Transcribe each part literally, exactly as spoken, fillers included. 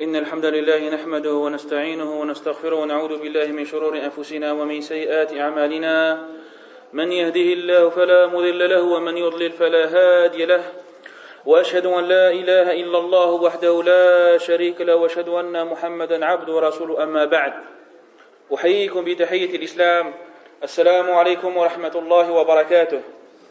إن الحمد لله نحمده ونستعينه ونستغفره ونعوذ بالله من شرور أنفسنا ومن سيئات أعمالنا من يهده الله فلا مضل له ومن يضلل فلا هادي له وأشهد أن لا إله إلا الله وحده لا شريك له وأشهد أن محمدا عبده ورسوله أما بعد أحييكم بتحية الإسلام السلام عليكم ورحمة الله وبركاته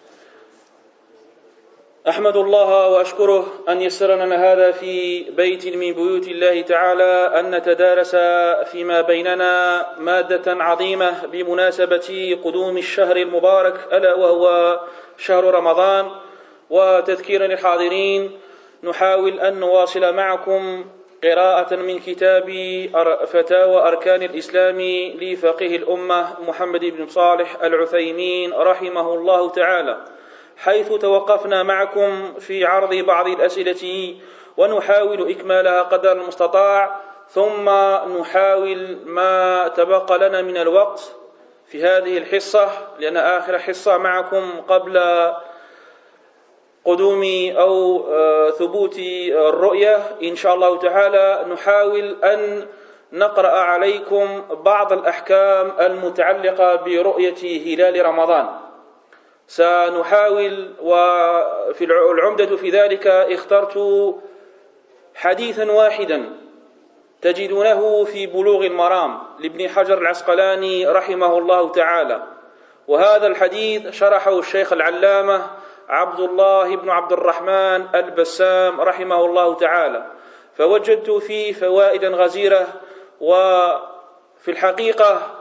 أحمد الله وأشكره أن يسر لنا هذا في بيت من بيوت الله تعالى أن نتدارس فيما بيننا مادة عظيمة بمناسبة قدوم الشهر المبارك ألا وهو شهر رمضان. وتذكيرا للحاضرين نحاول أن نواصل معكم قراءة من كتاب فتاوى أركان الإسلام لفقيه الأمة محمد بن صالح العثيمين رحمه الله تعالى، حيث توقفنا معكم في عرض بعض الأسئلة ونحاول إكمالها قدر المستطاع، ثم نحاول ما تبقى لنا من الوقت في هذه الحصة، لأن آخر حصة معكم قبل قدوم أو ثبوت الرؤية إن شاء الله تعالى نحاول أن نقرأ عليكم بعض الأحكام المتعلقة برؤية هلال رمضان. سنحاول، وفي العمدة في ذلك اخترت حديثا واحدا تجدونه في بلوغ المرام لابن حجر العسقلاني رحمه الله تعالى، وهذا الحديث شرحه الشيخ العلامة عبد الله بن عبد الرحمن البسام رحمه الله تعالى، فوجدت فيه فوائدا غزيرة. وفي الحقيقة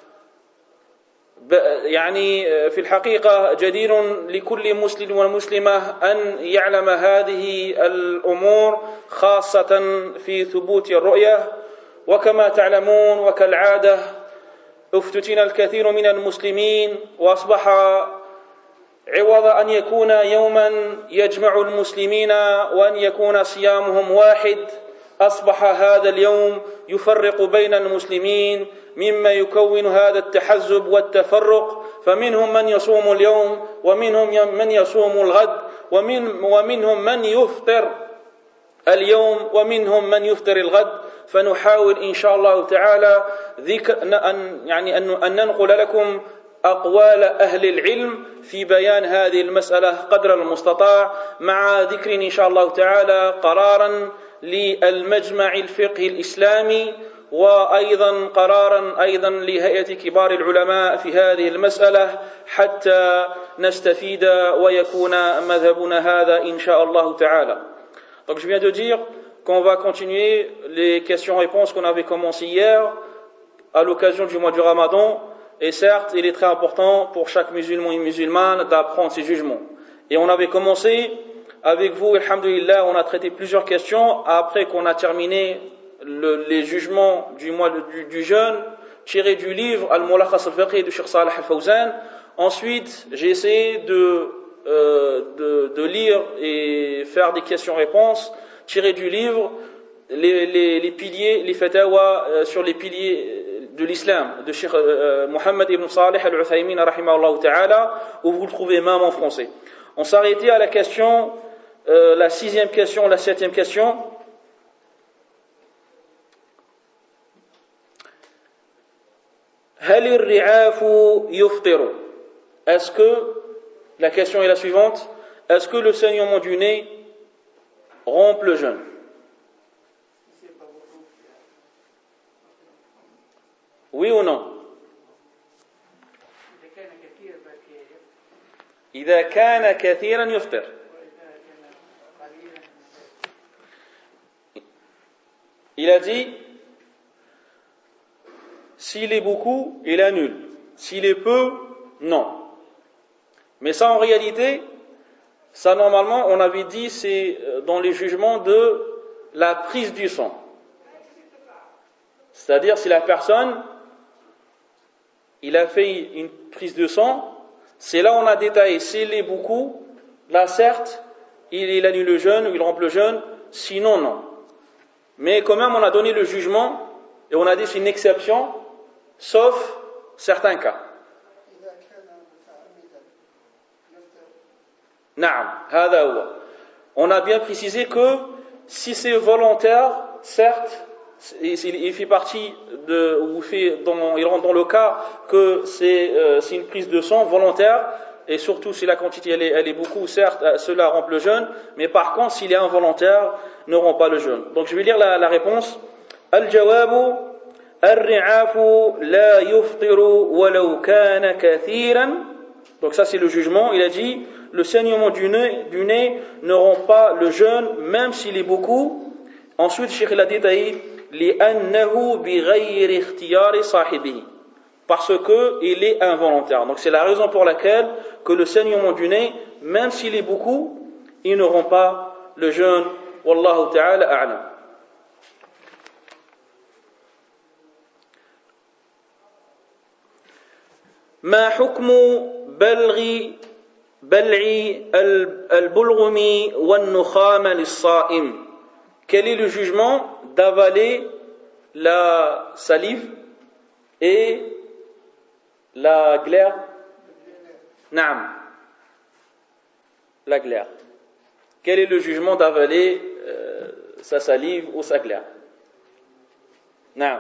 يعني في الحقيقة جدير لكل مسلم ومسلمة أن يعلم هذه الأمور خاصة في ثبوت الرؤية. وكما تعلمون وكالعادة افتتن الكثير من المسلمين، وأصبح عوض أن يكون يوما يجمع المسلمين وأن يكون صيامهم واحد، أصبح هذا اليوم يفرق بين المسلمين، مما يكون هذا التحزب والتفرق، فمنهم من يصوم اليوم ومنهم من يصوم الغد ومن ومنهم من يفطر اليوم ومنهم من يفطر الغد. فنحاول إن شاء الله تعالى ذكر أن يعني أن ننقل لكم أقوال أهل العلم في بيان هذه المسألة قدر المستطاع، مع ذكر إن شاء الله تعالى قرارا للمجمع الفقهي الإسلامي، وأيضا قرارا أيضا لهيئة كبار العلماء في هذه المسألة، حتى نستفيد ويكون مذهبنا هذا إن شاء الله تعالى. Donc je viens de dire qu'on va continuer les questions-réponses qu'on avait commencées hier à l'occasion du mois du Ramadan. Et certes, il est très important pour chaque musulman et musulmane d'apprendre ces jugements. Et on avait commencé avec vous, alhamdulillah, on a traité plusieurs questions après qu'on a terminé le, les jugements du mois du, du jeûne, tirés du livre Al-Mulakhas al-Fiqhi de Cheikh Salih al-Fawzan. Ensuite, j'ai essayé de, euh, de, de lire et faire des questions-réponses tirées du livre, les, les, les piliers, les fatawa euh, sur les piliers de l'islam de Cheikh euh, Mohammed ibn Salih al-Uthaymin rahimahullah ta'ala, où vous le trouvez même en français. On s'arrêtait à la question, euh, la sixième question, la septième question. Hal ar-ri'afu yuftiru? Est-ce que, la question est la suivante, est-ce que le saignement du nez rompt le jeûne? Oui ou non? إذا كان كثيرا يفطر. Il a dit, s'il est beaucoup, il annule. S'il est peu, non. Mais ça, en réalité, ça, normalement, on avait dit, c'est dans les jugements de la prise du sang. C'est-à-dire, si la personne, il a fait une prise de sang, c'est là où on a détaillé. S'il est beaucoup, là, certes, il, il annule le jeûne, ou il rompt le jeûne, sinon, non. Mais quand même, on a donné le jugement, et on a dit c'est une exception, sauf certains cas. Naam, hada huwa. On a bien précisé que si c'est volontaire, certes, il fait partie de, ou fait dans, il rentre dans le cas que c'est, euh, c'est une prise de sang volontaire, et surtout si la quantité elle est, elle est beaucoup, certes, cela rompt le jeûne, mais par contre, s'il est involontaire, ne rompt pas le jeûne. Donc je vais lire la, la réponse. Al-jawabu al-ri'afu la yuftiru walau kana kathiran. Donc ça c'est le jugement. Il a dit, le saignement du nez, du nez ne rompt pas le jeûne, même s'il est beaucoup. Ensuite, Cheikh il a détaillé لأنه بغير اختيار صاحبه, parce que il est involontaire. Donc c'est la raison pour laquelle que le saignement du nez, même s'il est beaucoup, ils n'auront pas le jeûne. Wallahu ta'ala a'lam. ما حكم بلغ بلع البلغم والنخام للصائم? Quel est le jugement d'avaler la salive et la glaire? Naam. La glaire. Quel est le jugement d'avaler euh, sa salive ou sa glaire? Naam.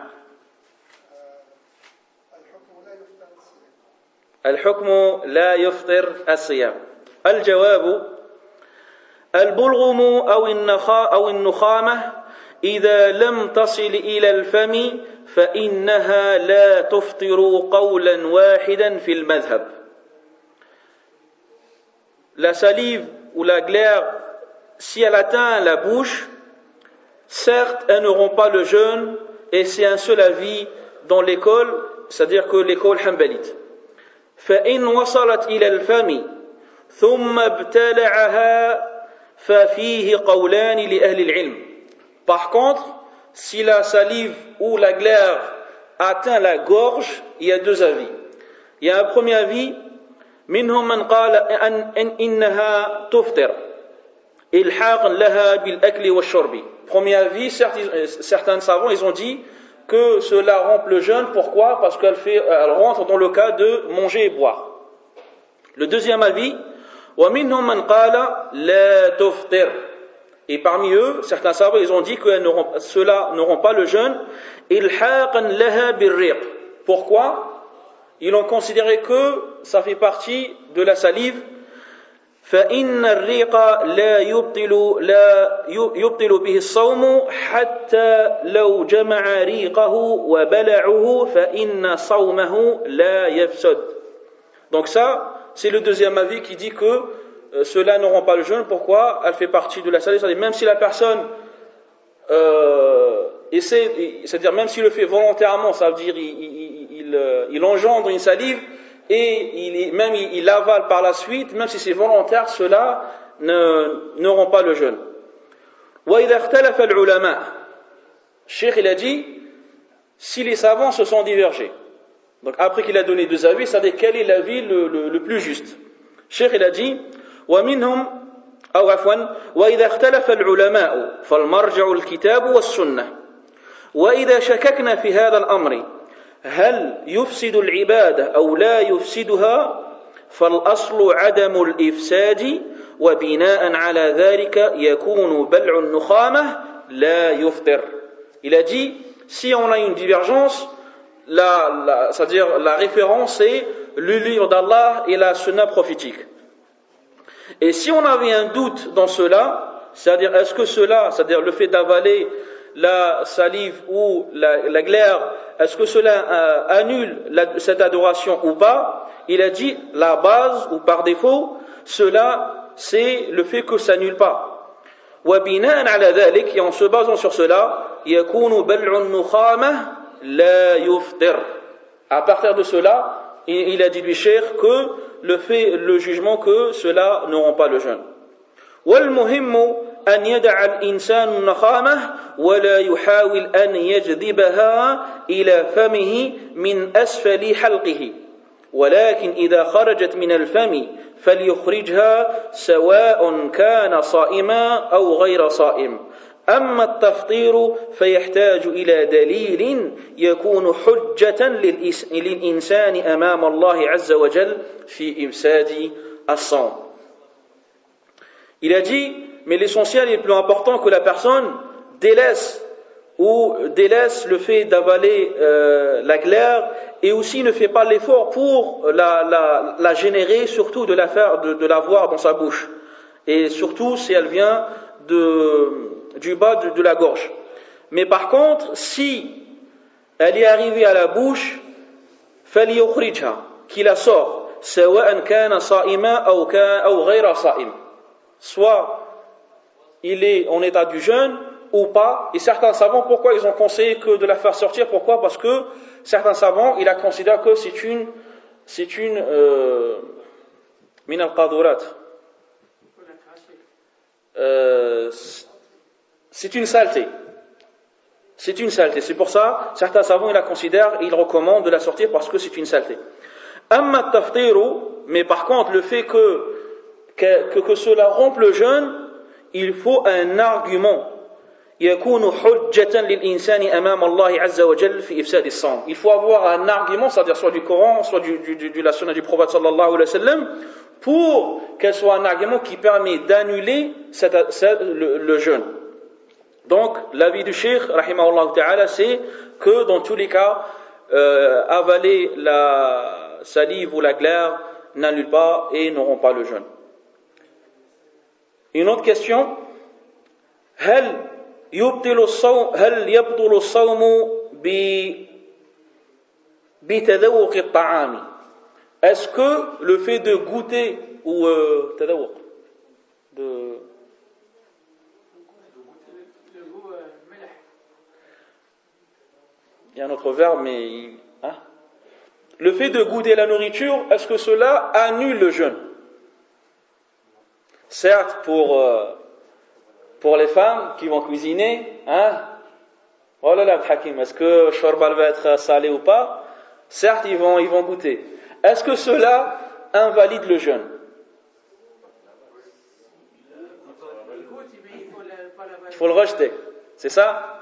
الحكم لا يفطر الصيام. الجواب البلغم أو النخاء أو النخامة إذا لم تصل إلى الفم فإنها لا تفطر قولا واحدا في المذهب. La salive ou la glaire, si elle atteint la bouche, certes, elles n'auront pas le jeûne, et c'est un seul avis dans l'école, c'est-à-dire que l'école hanbalite. فإن وصلت إلى الفم ثم ابتلعها ففيه قولان لأهل العلم. Par contre, si la salive ou la glaire atteint la gorge, il y a deux avis. Il y a un premier avis, منهم من قال أن إنها تفطر إلحاقا لها بالأكل والشرب. Premier avis, certains savants ils ont dit que cela rompt le jeûne. Pourquoi? Parce qu'elle fait, elle rentre dans le cas de manger et boire. Le deuxième avis, ومنهم من قال لا تفطر. Et parmi eux, certains savants, ils ont dit que ceux-là n'auront pas le jeûne. إلحاقا لها بالريق. Pourquoi? Ils ont considéré que ça fait partie de la salive. فإن الريق لا يبطل لا يبطل به الصوم حتى لو جمع ريقه وبلعه فإن صومه لا يفسد. Donc ça, c'est le deuxième avis qui dit que euh, ceux-là n'auront pas le jeûne. Pourquoi? Elle fait partie de la salive. C'est-à-dire même si la personne euh, essaie, c'est-à-dire même s'il le fait volontairement, ça veut dire il, il, il, il engendre une salive. Et il, même il, il avale par la suite, même si c'est volontaire, ceux-là ne, n'auront pas le jeûne. وَإِذَا اخْتَلَفَ الْعُلَمَاء. Cheikh il a dit, si les savants se sont divergés. Donc après qu'il a donné deux avis, c'est-à-dire quel est l'avis le, le, le plus juste. Cheikh il a dit, وَمِنْهُمْ أو عفوا وإذا اختلف العلماء فالمرجع الكتاب والسنة. وإذا شككنا في هذا الأمر هل يفسد العبادة أو لا يفسدها فالأصل عدم الإفساد وبناء على ذلك يكون بلع النخامة لا يفطر. Il a dit, si on a une divergence, la, la, c'est-à-dire la référence est le livre d'Allah et la sunna prophétique. Et si on avait un doute dans cela, c'est-à-dire est-ce que cela, c'est-à-dire le fait d'avaler la salive ou la, la glaire, est-ce que cela euh, annule la, cette adoration ou pas? Il a dit, la base ou par défaut, cela c'est le fait que ça annule pas. وَبِنَاءً عَلَى ذَلِكَ, et en se basant sur cela, يَكُونُ بَلْعُ النُّخَامَةِ لَا يُفْطِرُ. À partir de cela, il, il a dit lui Cheikh que le fait, le jugement que cela n'auront pas le jeûne. وَالْمُهِمُّ أن يدع الإنسان النخامة ولا يحاول أن يجذبها إلى فمه من أسفل حلقه ولكن إذا خرجت من الفم فليخرجها سواء كان صائما أو غير صائم. أما التفطير فيحتاج إلى دليل يكون حجة للإنسان أمام الله عز وجل في إفساد الصوم. Il a dit, mais l'essentiel est plus important que la personne délaisse ou délaisse le fait d'avaler euh, la glaire et aussi ne fait pas l'effort pour la, la, la générer, surtout de la faire, de, de l'avoir dans sa bouche. Et surtout si elle vient de, du bas de, de la gorge. Mais par contre, si elle est arrivée à la bouche, فَلْيُخْرِجْهَا, qui la sort, سَوَاءً كَانَ صَائِمًا أَوْ كَانَ أَوْ غَيْرَ صَائِمٍ. Soit il est en état du jeûne ou pas. Et certains savants, pourquoi ils ont conseillé que de la faire sortir? Pourquoi? Parce que certains savants, ils la considèrent que c'est une, c'est une, euh, min al-qadurat. Euh, c'est une saleté. C'est une saleté. C'est pour ça, certains savants, ils la considèrent et ils recommandent de la sortir parce que c'est une saleté. Amma taftiru, mais par contre, le fait que, que, que, que cela rompe le jeûne, il faut un argument. يكون حجة للإنسان أمام الله عز وجل في إفساد الصوم. Il faut avoir un argument, c'est-à-dire soit du Coran, soit du, du, du, de la sunna du prophète sallallahu alayhi wa sallam, pour qu'elle soit un argument qui permet d'annuler cette, cette, le, le jeûne. Donc, l'avis du cheikh, rahimahullah ta'ala, c'est que dans tous les cas, euh, avaler la salive ou la glaire n'annule pas et n'auront pas le jeûne. Une autre question. هل يبطل الصوم هل يبطل الصوم بتذوق الطعام? Est-ce que le fait de goûter ou euh, تذوق de il y a un autre verbe mais hein? Le fait de goûter la nourriture, est-ce que cela annule le jeûne? Certes, pour euh, pour les femmes qui vont cuisiner, hein? Oh là là, Hakim, est-ce que Shorbal va être salé ou pas? Certes, ils vont, ils vont goûter. Est-ce que cela invalide le jeûne? Il faut le rejeter, c'est ça?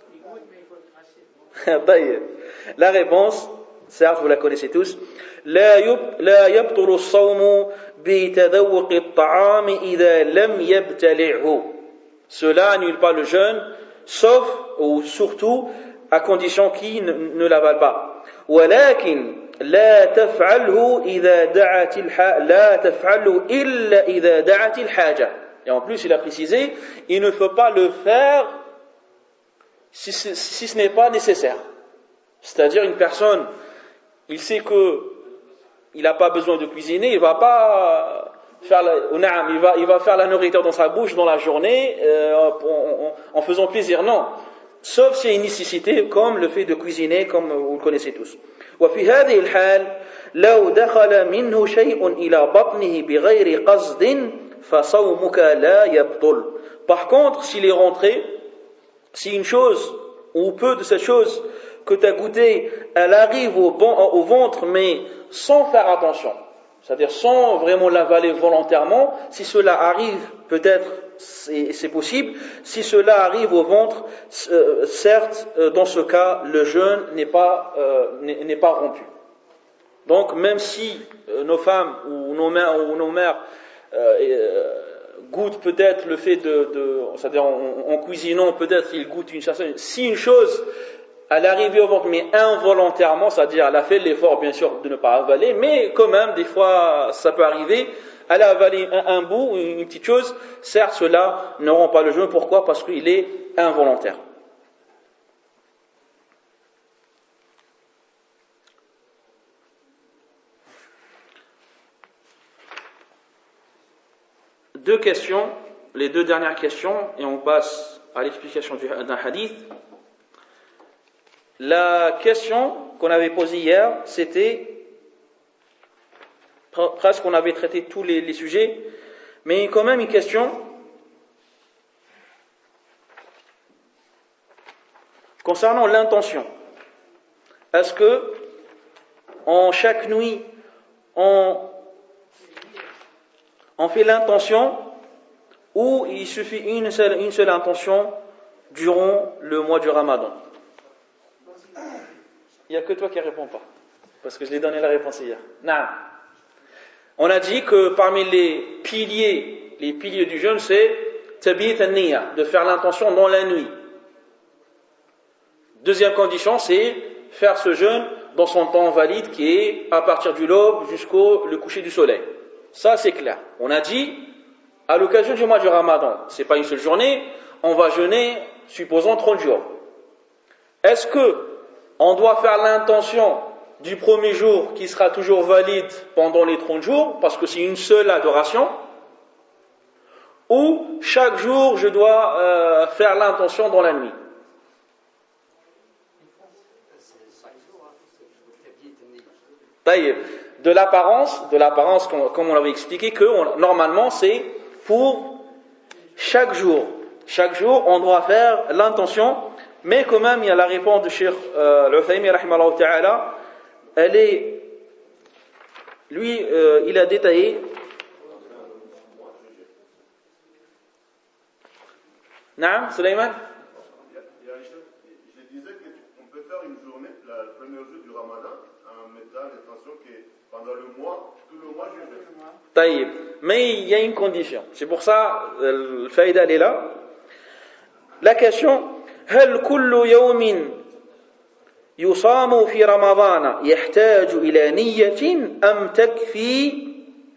La réponse, certes, vous la connaissez tous. لا يبطل الصوم بتذوق الطعام إذا لم يبتلعه. Cela annule pas le jeûne, sauf ou surtout à condition qu'il ne, ne l'avale pas. ولكن لا تفعله إذا دعت الح... لا تفعله إلا إذا دعت الحاجة. Et en plus, il a précisé, il ne faut pas le faire si, si, si ce n'est pas nécessaire. C'est-à-dire une personne, il sait que il n'a pas besoin de cuisiner, il va pas faire la, il va, il va faire la nourriture dans sa bouche dans la journée euh, en, en, en faisant plaisir, non. Sauf s'il y a une nécessité, comme le fait de cuisiner, comme vous le connaissez tous. وفي هذه الحال لو دخل منه شيء إلى بطنه بغير قصد فصومك لا يبطل. Par contre, s'il est rentré, si une chose ou peu de cette chose que tu as goûté, elle arrive au, bon, au ventre, mais sans faire attention, c'est-à-dire sans vraiment l'avaler volontairement, si cela arrive, peut-être c'est, c'est possible, si cela arrive au ventre, euh, certes, euh, dans ce cas, le jeûne n'est pas, euh, n'est, n'est pas rompu. Donc, même si euh, nos femmes ou nos mères, ou nos mères euh, euh, goûtent peut-être le fait de, de c'est-à-dire en, en cuisinant, peut-être ils goûtent une chose, si une chose elle est arrivée au ventre, mais involontairement, c'est-à-dire elle a fait l'effort, bien sûr, de ne pas avaler, mais quand même, des fois, ça peut arriver, elle a avalé un, un bout, une, une petite chose, certes, cela ne rend pas le jeûne. Pourquoi? Parce qu'il est involontaire. Deux questions, les deux dernières questions, et on passe à l'explication du, d'un hadith. La question qu'on avait posée hier, c'était, presque on avait traité tous les, les sujets, mais quand même une question concernant l'intention. Est-ce que en chaque nuit, on, on fait l'intention ou il suffit une seule, une seule intention durant le mois du Ramadan? Il n'y a que toi qui ne réponds pas, parce que je l'ai donné la réponse hier. Non. On a dit que parmi les piliers, les piliers du jeûne, c'est tabit an-niyya, de faire l'intention dans la nuit. Deuxième condition, c'est faire ce jeûne dans son temps valide qui est à partir du l'aube jusqu'au le coucher du soleil. Ça, c'est clair. On a dit, à l'occasion du mois du Ramadan, c'est pas une seule journée, on va jeûner, supposons trente jours. Est-ce que on doit faire l'intention du premier jour qui sera toujours valide pendant les trente jours, parce que c'est une seule adoration, ou chaque jour je dois euh, faire l'intention dans la nuit? De l'apparence, de l'apparence, comme on l'avait expliqué, que on, normalement c'est pour chaque jour. Chaque jour, on doit faire l'intention, mais quand même, il y a la réponse de Cheikh euh, Al-Uthaymi, rahimahullah ta'ala, elle est, lui, euh, il a détaillé. Naam, Sulayman? Je disais qu'on peut faire une journée, le premier jour du Ramadan, en mettant l'intention que pendant le mois, tout le mois, je vais. Taïb. Mais il y a une condition. C'est pour ça, le faïda est là. La question, هل كل يوم يصام في رمضان يحتاج إلى نية أم تكفي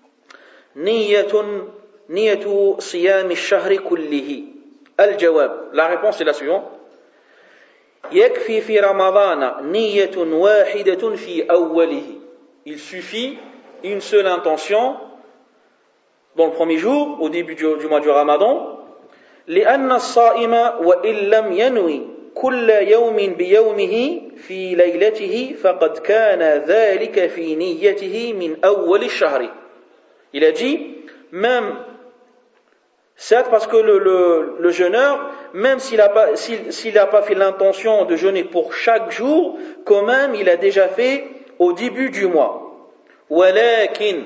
نية نية صيام الشهر كله؟ الجواب. La réponse est la suivante. يكفي في رمضان نية واحدة في أوله. Il suffit une seule intention dans le premier jour, au début du, du mois du Ramadan. لأن الصائم وإن لم ينوي كل يوم بيومه في ليلته فقد كان ذلك في نيته من أول الشهر. Il a dit, même, certes parce que le, le, le jeûneur, même s'il n'a pas, s'il, s'il n'a pas fait l'intention de jeûner pour chaque jour, quand même il a déjà fait au début du mois. ولكن,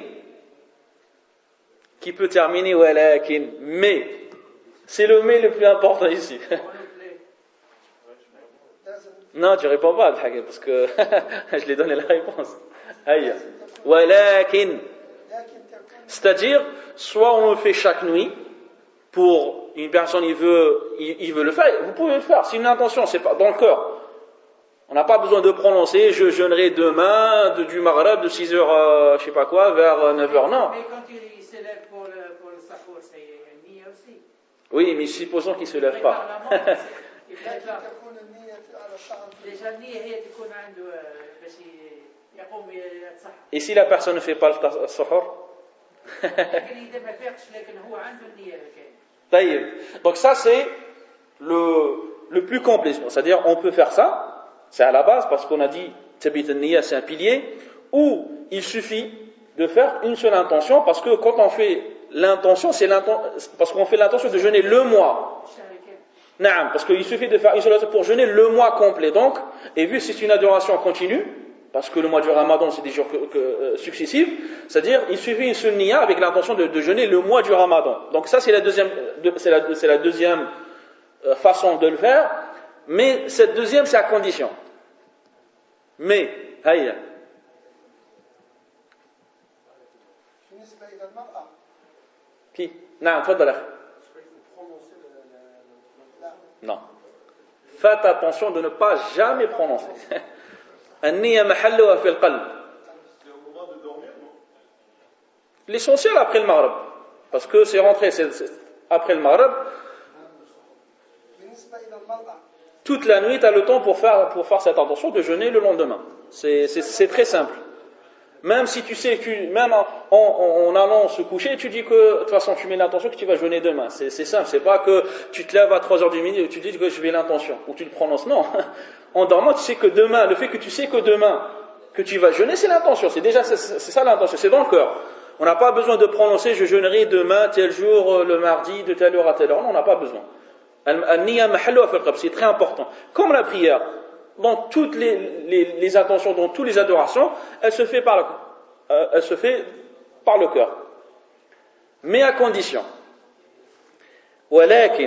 qui peut terminer ولكن, mais, c'est le mais le plus important ici. Non, tu réponds pas, parce que je l'ai donné la réponse. Aïe. ولكن, c'est-à-dire, soit on le fait chaque nuit, pour une personne, il veut, il, il veut le faire, vous pouvez le faire, c'est une intention, c'est pas dans le cœur. On n'a pas besoin de prononcer, je jeûnerai demain, de, du Maghreb, de six heures, euh, je sais pas quoi, vers neuf heures, non. Mais quand il se lève pour le, pour le safour, c'est une niya aussi. Oui, mais supposons qu'il ne se lève pas. Et si la personne ne fait pas le sahur? Donc ça c'est le, le plus complet. C'est-à-dire on peut faire ça, c'est à la base parce qu'on a dit tabit al-niyya c'est un pilier, ou il suffit de faire une seule intention parce que quand on fait l'intention, c'est l'intention, parce qu'on fait l'intention de jeûner le mois. Naam, parce qu'il suffit de faire une seule intention pour jeûner le mois complet. Donc, et vu que c'est une adoration continue, parce que le mois du Ramadan c'est des jours que, que, euh, successifs, c'est-à-dire il suffit une seule niya avec l'intention de, de jeûner le mois du Ramadan. Donc ça c'est la deuxième, c'est la, c'est la deuxième euh, façon de le faire. Mais cette deuxième c'est à condition. Mais, hayya. Qui? Non, تفضل. Non. Faites attention de ne pas jamais prononcer. النية محلها في القلب. L'essentiel après le Maghreb, parce que c'est rentré c'est, c'est, après le Maghreb. Toute la nuit, tu as le temps pour faire pour faire cette intention de jeûner le lendemain. C'est c'est, c'est très simple. Même si tu sais, tu, même en, en, en allant se coucher, tu dis que, de toute façon, tu mets l'intention que tu vas jeûner demain. C'est, c'est simple, c'est pas que tu te lèves à trois heures du midi et tu dis que je vais l'intention, ou tu le prononces. Non. En dormant, tu sais que demain, le fait que tu sais que demain, que tu vas jeûner, c'est l'intention. C'est déjà, c'est, c'est ça l'intention, c'est dans le cœur. On n'a pas besoin de prononcer, je jeûnerai demain, tel jour, le mardi, de telle heure à telle heure. Non, on n'a pas besoin. Al-niyya mahalluha fil qalb, c'est très important. Comme la prière. Dans toutes les, les, les intentions, dans toutes les adorations, elle se fait par le, euh, elle se fait par le cœur. Mais à condition. ولكن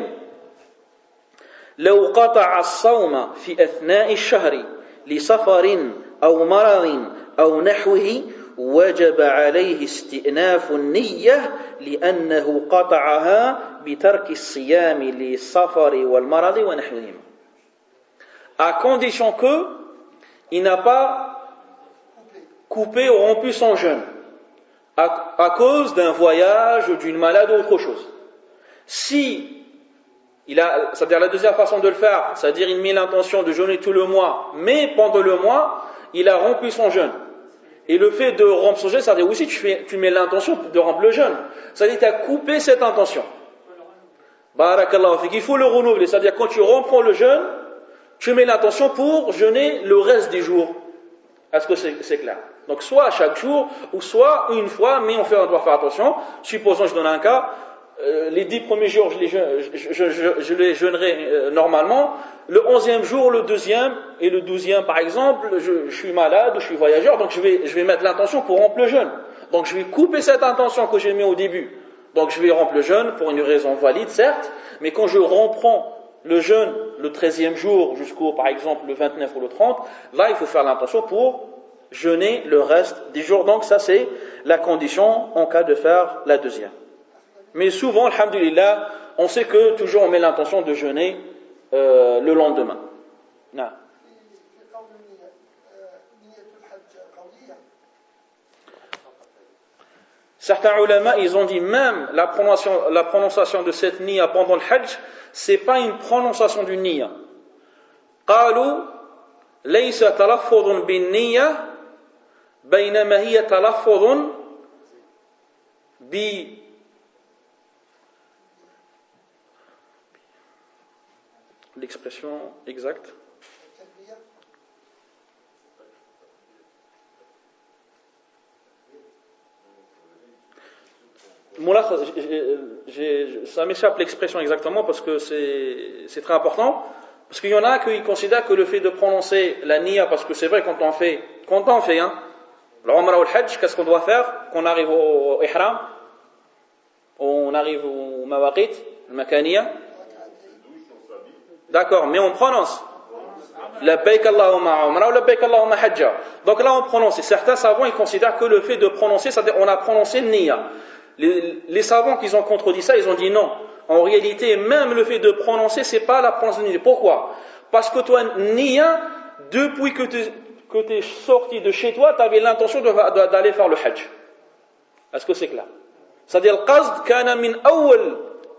لو قطع الصوم في أثناء الشهر لسفر أو مرض أو نحوه وجب عليه استئناف النية لأنه قطعها بترك الصيام للسفر والمرض ونحوهما. à condition que il n'a pas coupé ou rompu son jeûne à, à cause d'un voyage, d'une maladie ou autre chose. Si il a, c'est-à-dire la deuxième façon de le faire, c'est-à-dire il met l'intention de jeûner tout le mois, mais pendant le mois, il a rompu son jeûne. Et le fait de rompre son jeûne, c'est-à-dire aussi tu, fais, tu mets l'intention de rompre le jeûne. C'est-à-dire que tu as coupé cette intention. Barakallahu fik, il faut le renouveler. C'est-à-dire quand tu reprends le jeûne, tu mets l'intention pour jeûner le reste des jours. Est-ce que c'est, c'est clair? Donc soit à chaque jour, ou soit une fois, mais on, fait, on doit faire attention. Supposons, je donne un cas, euh, les dix premiers jours, je les, je, je, je, je les jeûnerai euh, normalement. Le onzième jour, le deuxième et le douzième, par exemple, je, je suis malade, je suis voyageur, donc je vais, je vais mettre l'intention pour rompre le jeûne. Donc je vais couper cette intention que j'ai mis au début. Donc je vais rompre le jeûne pour une raison valide, certes, mais quand je reprends le jeûne le treizième jour jusqu'au, par exemple, le vingt-neuf ou le trente, là, il faut faire l'intention pour jeûner le reste des jours. Donc ça, c'est la condition en cas de faire la deuxième. Mais souvent, alhamdulillah, on sait que toujours on met l'intention de jeûner euh, le lendemain. Non. Certains ulama, ils ont dit même la prononciation, la prononciation de cette niya pendant le hajj, c'est pas une prononciation du niya. قالوا ليس تلفظ بالنية بينما هي تلفظ ب l'expression exacte. Moula, ça m'échappe l'expression exactement parce que c'est, c'est très important. Parce qu'il y en a qui considèrent que le fait de prononcer la niya, parce que c'est vrai quand on fait, quand on fait, hein, l'umrah ou le hajj, qu'est-ce qu'on doit faire quand on arrive au, au ihram, on arrive au mawaqit, le makaniya. D'accord, mais on prononce. Labbaik Allahumma umrah ou labbaik Allahumma hajja. Donc là on prononce. Et certains savants ils considèrent que le fait de prononcer, c'est-à-dire on a prononcé niya. Les, les savants qui ont contredit ça, ils ont dit non. En réalité, même le fait de prononcer, c'est pas la prononciation de niya. Pourquoi? Parce que toi, niya, depuis que tu es sorti de chez toi, tu avais l'intention de, de, d'aller faire le hajj. Est-ce que c'est clair? C'est-à-dire, le qasd kana min awwal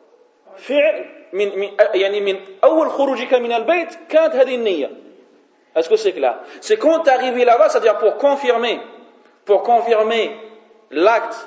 fi'l min min yani min awwal khurujika min al-bayt kanat hadhihi an-niyya. Est-ce que c'est clair? C'est quand tu es arrivé là-bas, c'est-à-dire pour confirmer pour confirmer l'acte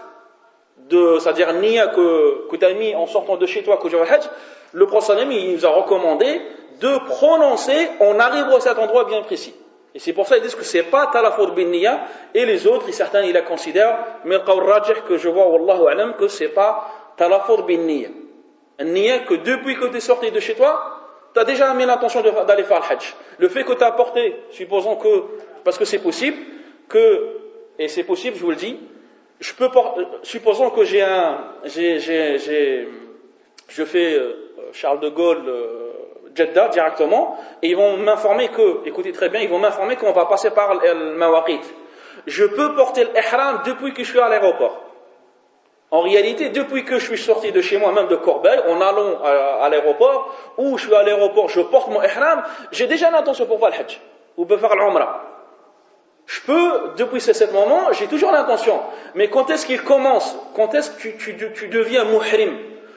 de, c'est-à-dire niya que, que tu as mis en sortant de chez toi, que tu as fait le hajj, le prophète il nous a recommandé de prononcer en arrivant à cet endroit bien précis. Et c'est pour ça qu'ils disent que c'est pas talafud bin niya, et les autres, certains ils la considèrent, mais le qawl rajih que je vois, wallahu alam, que c'est pas talafud bin niya. Niya que depuis que tu es sorti de chez toi, tu as déjà mis l'intention de, d'aller faire le hajj. Le fait que tu as apporté, supposons que, parce que c'est possible, que, et c'est possible, je vous le dis, je peux, supposons que j'ai un, j'ai, j'ai, j'ai, je fais euh, Charles de Gaulle, euh, Jeddah directement, et ils vont m'informer que, écoutez très bien, ils vont m'informer qu'on va passer par le Mawaqit. Je peux porter l'ihram depuis que je suis à l'aéroport. En réalité, depuis que je suis sorti de chez moi, même de Corbeil, en allant à, à l'aéroport, ou je suis à l'aéroport, je porte mon ihram, j'ai déjà l'intention pour faire le hajj, ou pour faire l'umrah. Je peux, depuis ce moment, j'ai toujours l'intention. Mais quand est-ce qu'il commence? Quand est-ce que tu, tu, tu deviens muhrim?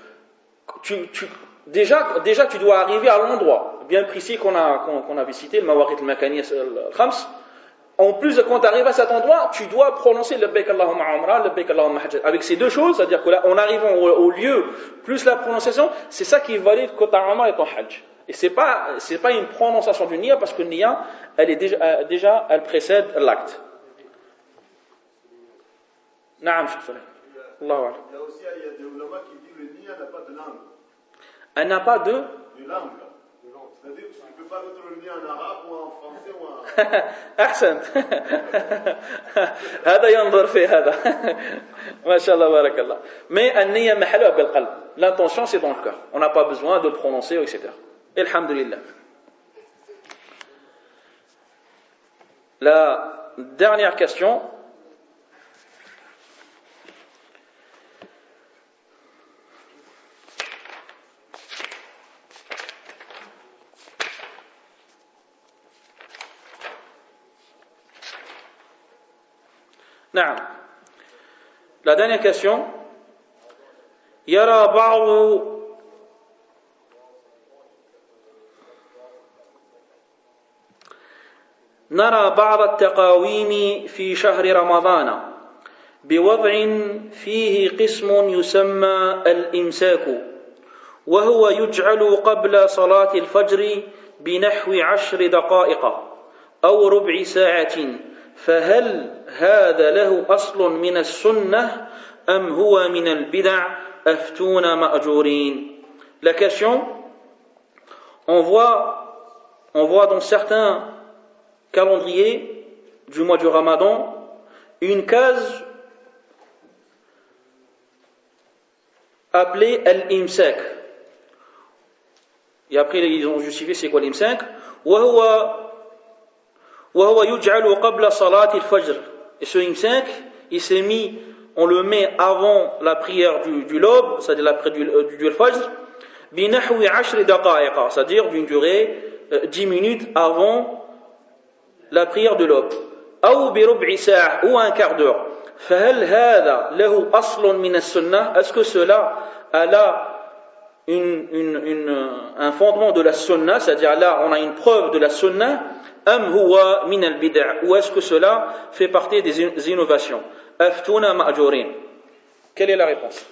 tu, tu, déjà, déjà, tu dois arriver à l'endroit bien précis qu'on a, qu'on, qu'on avait cité, le Mawaqit al-Makaniya al-Khams. En plus, quand tu arrives à cet endroit, tu dois prononcer Labbaik Allahumma umrah, Labbaik Allahumma hajj. Avec ces deux choses, c'est-à-dire que là, en arrivant au, au lieu, plus la prononciation, c'est ça qui valide que ta umrah et ton hajj. Et c'est pas, c'est pas une prononciation du niya, parce que le niya, elle est déjà, déjà, elle précède l'acte. Naam, Cheikh Saleh. Allahu Akbar. Il y a aussi il y a des ulama qui disent que le niya n'a pas de langue. Elle n'a pas de De langue. C'est-à-dire que tu ne peux pas mettre le niya en arabe ou en français ou en... أحسنت. هذا ينظر في هذا. ما شاء الله بارك الله. Mais النية محلها بالقلب. L'intention c'est dans le cœur. On n'a pas besoin de le prononcer, et cetera. Alhamdulillah. La dernière question. نعم. La dernière question. يرى بعض نرى بعض التقاويم في شهر رمضان بوضع فيه قسم يسمى الإمساك وهو يجعل قبل صلاة الفجر بنحو عشر دقائق أو ربع ساعة فهل هذا له أصل من السنة أم هو من البدع أفتون مأجورين. La question, on voit, on voit dans certains calendriers du mois du Ramadan une case appelée Al-Imsak. Et après ils ont justifié c'est quoi l'Imsak. وهو وهو يجعل قبل صلاة الفجر. Et ce Imsak, il s'est mis, on le met avant la prière du, du l'aube, c'est-à-dire la prière du, du, du Fajr, بنحو عشر دقائق, c'est-à-dire d'une durée euh, dix minutes avant la prière de l'aube. أو بربع ساعة, ou un quart d'heure. فهل هذا له أصل من السنة. Est-ce que cela a là une, une, une, un fondement de la sunna, c'est-à-dire là on a une preuve de la sunna. أم هو من البدع, ou est-ce que cela fait partie des innovations. أفتونا مأجورين. Quelle est la réponse?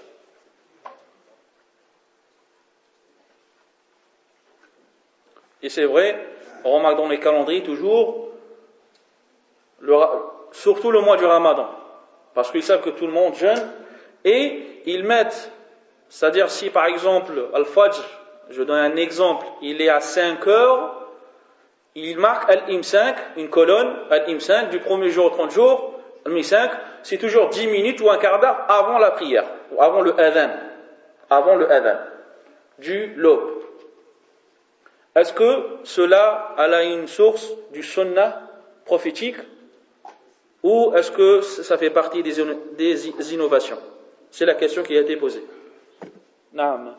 Et c'est vrai, on remarque dans les calendriers toujours, le, surtout le mois du Ramadan, parce qu'ils savent que tout le monde jeûne, et ils mettent, c'est-à-dire si par exemple Al-Fajr, je donne un exemple, il est à cinq heures, il marque Al-Imsak, une colonne, Al-Imsak, du premier jour au trente jours, Al-Imsak, c'est toujours dix minutes ou un quart d'heure avant la prière, ou avant le adhan, avant le adhan, du l'aube. Est-ce que cela a une source du sunnah prophétique, ou est-ce que ça fait partie des, des innovations? C'est la question qui a été posée. Naam.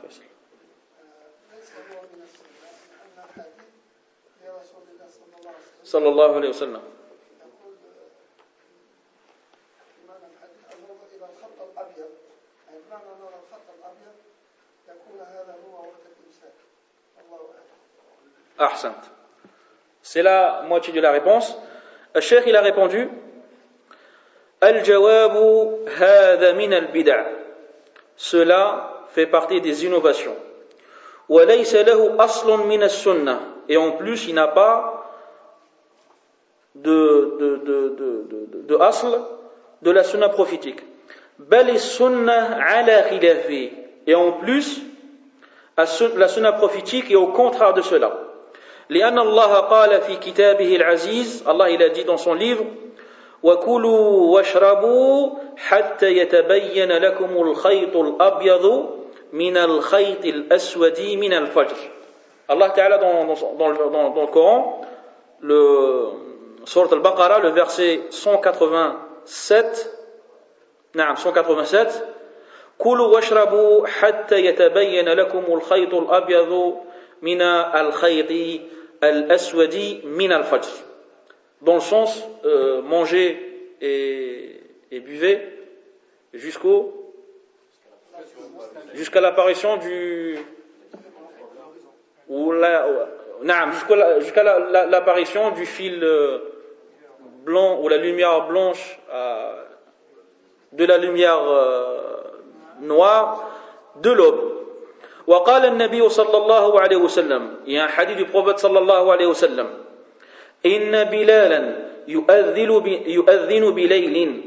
صلى الله عليه وسلم. أحسنت. C'est la moitié de la réponse. Le cheikh il a répondu الجواب هذا من البدع. Cela fait partie des innovations. وليس له أصل من السنة. Et en plus il n'a pas de, de, de, de, de, de asl de la sunna prophétique. بل السنة على خلافه. Et en plus la sunna prophétique est au contraire de cela. لأن الله قال في كتابه العزيز, Allah il a dit dans son livre وكلوا واشربوا حتى يتبين لكم الخيط الأبيض من الخيط الأسود من الفجر. Allah Ta'ala dans, dans, dans, dans, dans le Coran, le Sourate Al-Baqarah, le verset cent quatre-vingt-sept, نعم cent quatre-vingt-sept, كلوا واشربوا حتى يتبين لكم الخيط الأبيض من الخيط الأسود من الفجر. Dans le sens euh, mangez et, et buvez jusqu'au jusqu'à l'apparition du ou la non, jusqu'à, jusqu'à la, la, l'apparition du fil euh, blanc ou la lumière blanche euh, de la lumière euh, noire de l'aube. وقال النبي صلى الله عليه وسلم, il y a un hadith du prophète صلى الله عليه وسلم, إن بلالا يؤذن يؤذن بليل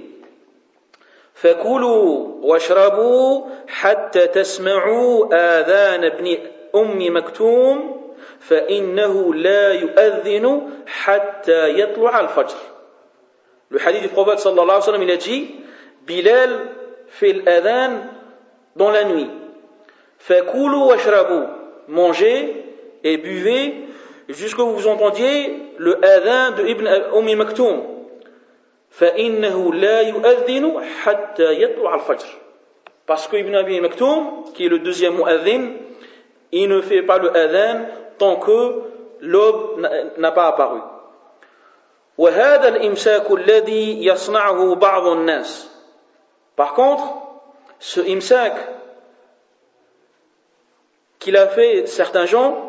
فكلوا واشربوا حتى تسمعوا آذان ابن أم مكتوم فإنه لا يؤذن حتى يطلع الفجر. Le hadith du prophète صلى الله عليه وسلم, il a dit Bilal fait l'adhan dans la nuit. فكلوا واشربوا, mangez et buvez jusqu'à ce que vous entendiez le adhan de Ibn Umm Maktoum. فإنه لا يؤذن حتى يطلع الفجر. Parce que Ibn Umm Maktoum, qui est le deuxième mu'adhin, il ne fait pas le adhan tant que l'aube n'a pas apparu. وهذا الإمساك الذي يصنعه بعض الناس. Par contre, ce imsak qu'il a fait certains gens,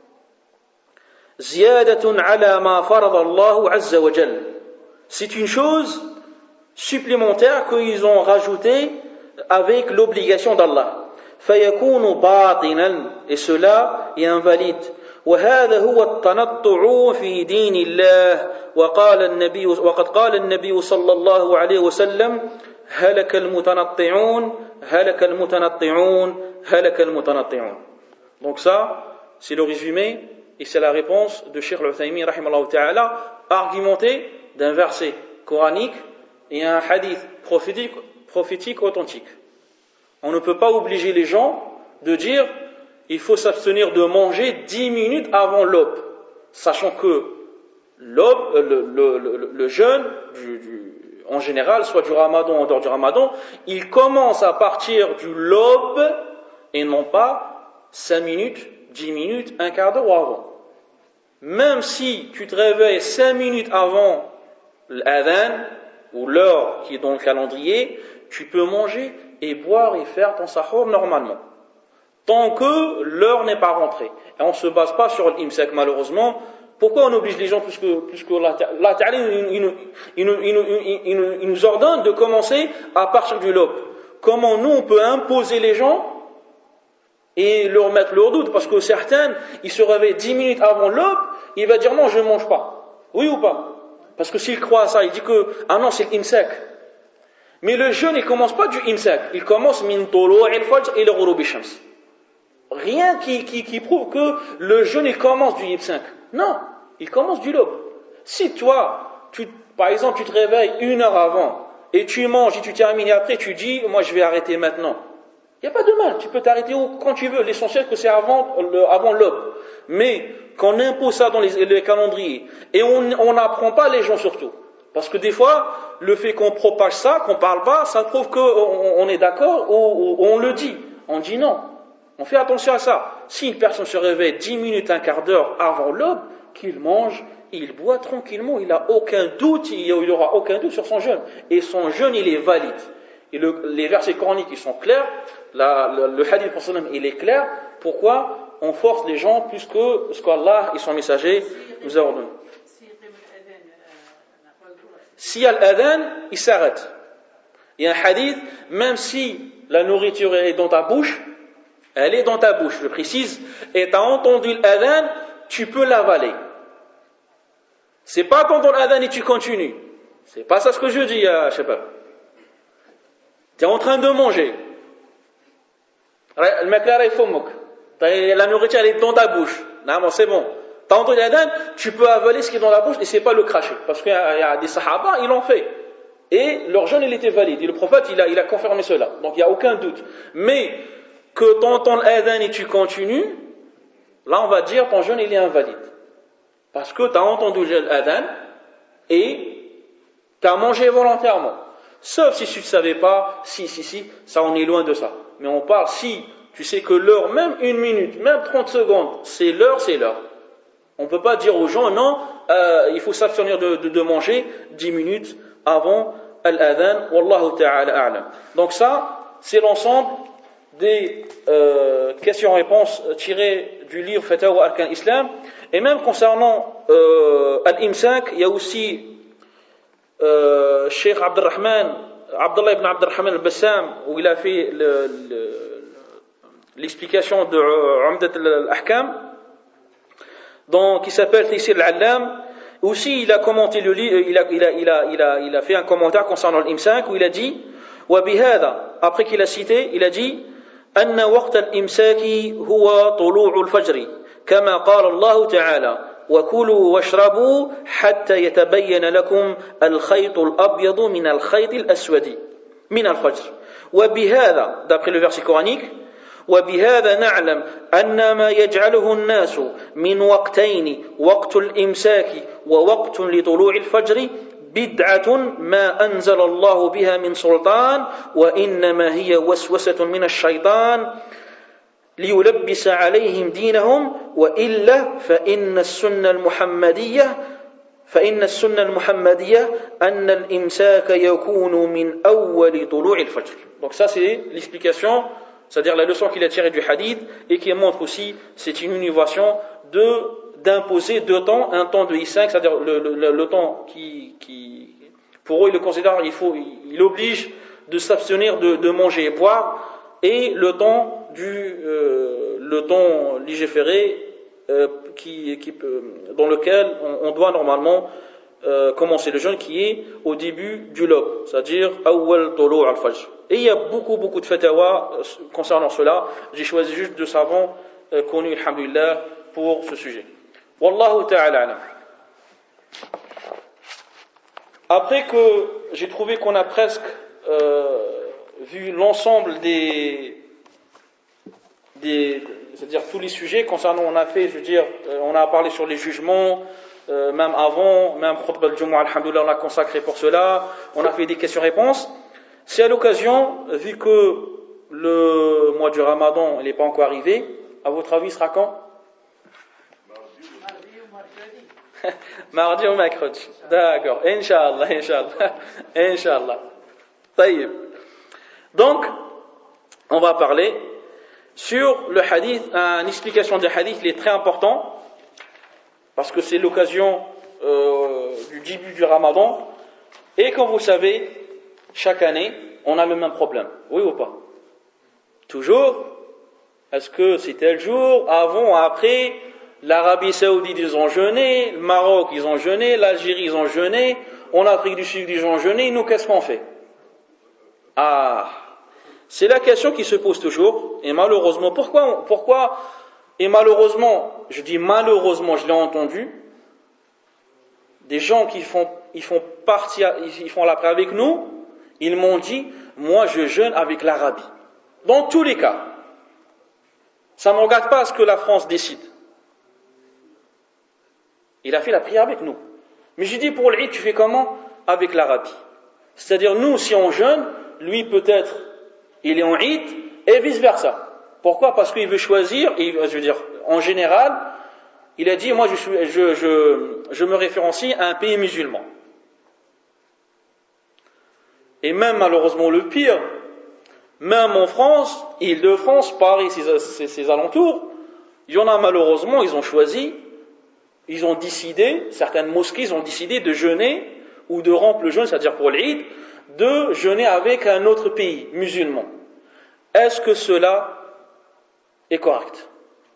زيادة على ما فرض الله عز وجل. C'est une chose supplémentaire qu'ils ont rajouté avec l'obligation d'Allah. فيكون باطلا, et cela est invalide. وهذا هو التنطع في دين الله. وقال النبي وقد قال النبي صلى الله عليه وسلم هلك المتنطعون هلك المتنطعون هلك المتنطعون. Donc ça, c'est le résumé et c'est la réponse de Cheikh Al-Uthaymin rahimahullah ta'ala, argumenté d'un verset coranique et un hadith prophétique, prophétique authentique. On ne peut pas obliger les gens de dire il faut s'abstenir de manger dix minutes avant l'aube, sachant que l'aube, le, le, le, le jeûne du, du, en général, soit du ramadan ou en dehors du ramadan, il commence à partir du l'aube et non pas cinq minutes, dix minutes, un quart d'heure avant. Même si tu te réveilles cinq minutes avant l'adhan ou l'heure qui est dans le calendrier, tu peux manger et boire et faire ton sahur normalement, tant que l'heure n'est pas rentrée. Et on ne se base pas sur l'imsak malheureusement. Pourquoi on oblige les gens plus que, plus que Allah Ta'ala, il, il, il, il, il, il nous ordonne de commencer à partir du l'aube. Comment nous on peut imposer les gens et leur mettre leur doute? Parce que certains, ils se réveillent dix minutes avant l'aube, il va dire non, je ne mange pas. Oui ou pas? Parce que s'il croit à ça, il dit que ah non, c'est l'imsak. Mais le jeûne, il ne commence pas du imsak, il commence min tulu'il fajr ila ghurubi shams. Rien qui, qui, qui prouve que le jeûne il commence du imsak. Non, il commence du l'aube. Si toi, tu, par exemple, tu te réveilles une heure avant et tu manges et tu termines et après tu dis moi je vais arrêter maintenant. Il n'y a pas de mal, tu peux t'arrêter quand tu veux. L'essentiel que c'est avant, le, avant l'aube. Mais qu'on impose ça dans les, les calendriers et on n'apprend pas les gens surtout. Parce que des fois, le fait qu'on propage ça, qu'on parle pas, ça prouve qu'on on est d'accord ou, ou on le dit. On dit non. On fait attention à ça. Si une personne se réveille dix minutes, un quart d'heure avant l'aube, qu'il mange, il boit tranquillement, il n'a aucun doute, il n'y aura aucun doute sur son jeûne. Et son jeûne, il est valide. Et le, les versets coraniques, ils sont clairs. La, le, le hadith du prophète, il est clair. Pourquoi on force les gens plus que ce qu'Allah et son messager nous a ordonné? Si il y a l'adhan, il s'arrête. Il y a un hadith, même si la nourriture est dans ta bouche, elle est dans ta bouche, je précise, et tu as entendu l'adhan, tu peux l'avaler. C'est pas t'entends l'adhan et tu continues. C'est pas ça ce que je dis, je sais pas. Tu es en train de manger. La nourriture elle est dans ta bouche. Non, c'est bon. Tu as entendu l'adhan, tu peux avaler ce qui est dans la bouche et c'est pas le cracher. Parce qu'il y a des sahaba, ils l'ont fait. Et leur jeûne, il était valide. Et le prophète, il a, il a confirmé cela. Donc il n'y a aucun doute. Mais que tu entends l'adhan et tu continues, là on va dire ton jeûne il est invalide. Parce que tu as entendu l'adhan et tu as mangé volontairement. Sauf si tu ne savais pas, si, si, si, ça on est loin de ça. Mais on parle si tu sais que l'heure, même une minute, même trente secondes, c'est l'heure, c'est l'heure. On ne peut pas dire aux gens, non, euh, il faut s'abstenir de, de, de manger dix minutes avant l'adhan. Wallahu ta'ala a'lam. Donc ça, c'est l'ensemble des euh, questions-réponses tirées du livre Fatawa Arkan Islam. Et même concernant euh, Al-Imsak, il y a aussi euh, Cheikh Abdurrahman, Abdullah ibn Abdurrahman al-Bassam, où il a fait le, le, l'explication de Umdat al-Ahkam, donc, qui s'appelle Taysir al-Allam. Aussi, il a commenté le livre, il a, il a, il a, il a, il a fait un commentaire concernant l'imsak où il a dit, وبهذا, après qu'il a cité, il a dit, أن وقت الإمساك هو طلوع الفجر كما قال الله تعالى وكلوا واشربوا حتى يتبين لكم الخيط الأبيض من الخيط الأسود من الفجر. وبهذا, d'après le verset coranique, وبهذا نعلم أن ما يجعله الناس من وقتين وقت الإمساك ووقت لطلوع الفجر بدعة ما أنزل الله بها من سلطان وإنما هي وسوسة من الشيطان ليلبس عليهم دينهم وإلا فإن السنة المحمدية فإن السنة المحمدية أن الإمساك يكون من أول طلوع الفجر. Donc ça c'est l'explication, c'est-à-dire la leçon qu'il a tirée du hadith et qui montre aussi c'est une innovation de d'imposer deux temps, un temps de I cinq, c'est-à-dire le, le, le temps qui, qui pour eux ils le considèrent, il faut, il oblige de s'abstenir de, de manger et boire, et le temps du euh, le temps légiféré euh, qui, qui dans lequel on, on doit normalement euh, commencer le jeûne, qui est au début du lob, c'est-à-dire awwal tulu' al-fajr. Et il y a beaucoup beaucoup de fatawa concernant cela. J'ai choisi juste deux savants euh, connus, alhamdulillah, pour ce sujet. Wallahu ta'ala alam. Après que j'ai trouvé qu'on a presque euh, vu l'ensemble des, des, c'est-à-dire tous les sujets concernant, on a fait, je veux dire, on a parlé sur les jugements, euh, même avant, même khutbah al-Jumu'ah, alhamdoulilah, on l'a consacré pour cela, on a fait des questions-réponses. C'est à l'occasion, vu que le mois du Ramadan, il n'est pas encore arrivé, à votre avis, il sera quand? Mardi ou mercredi. D'accord. Inch'Allah, Inch'Allah, Inch'Allah. Taïb. Donc, on va parler sur le hadith, une explication du hadith, il est très important, parce que c'est l'occasion euh, du début du Ramadan, et comme vous savez, chaque année, on a le même problème. Oui ou pas? Toujours? Est-ce que c'est tel jour, avant, après? L'Arabie Saoudite, ils ont jeûné, le Maroc, ils ont jeûné, l'Algérie, ils ont jeûné, en Afrique du Sud, ils ont jeûné, nous, qu'est-ce qu'on fait? Ah, c'est la question qui se pose toujours, et malheureusement, pourquoi, pourquoi, et malheureusement, je dis malheureusement, je l'ai entendu, des gens qui font, ils font partie, ils font la paix avec nous, ils m'ont dit, moi, je jeûne avec l'Arabie. Dans tous les cas, ça ne me regarde pas à ce que la France décide. Il a fait la prière avec nous. Mais j'ai dit, pour l'Eid, tu fais comment? Avec l'Arabie. C'est-à-dire, nous, si on jeûne, lui, peut-être, il est en Eid, et vice-versa. Pourquoi? Parce qu'il veut choisir, et, je veux dire, en général, il a dit, moi, je, suis, je, je, je me référencie à un pays musulman. Et même, malheureusement, le pire, même en France, Île-de-France, Paris, ses, ses, ses alentours, il y en a malheureusement, ils ont choisi, ils ont décidé, certaines mosquées, ils ont décidé de jeûner, ou de rompre le jeûne, c'est-à-dire pour l'Eid, de jeûner avec un autre pays musulman. Est-ce que cela est correct?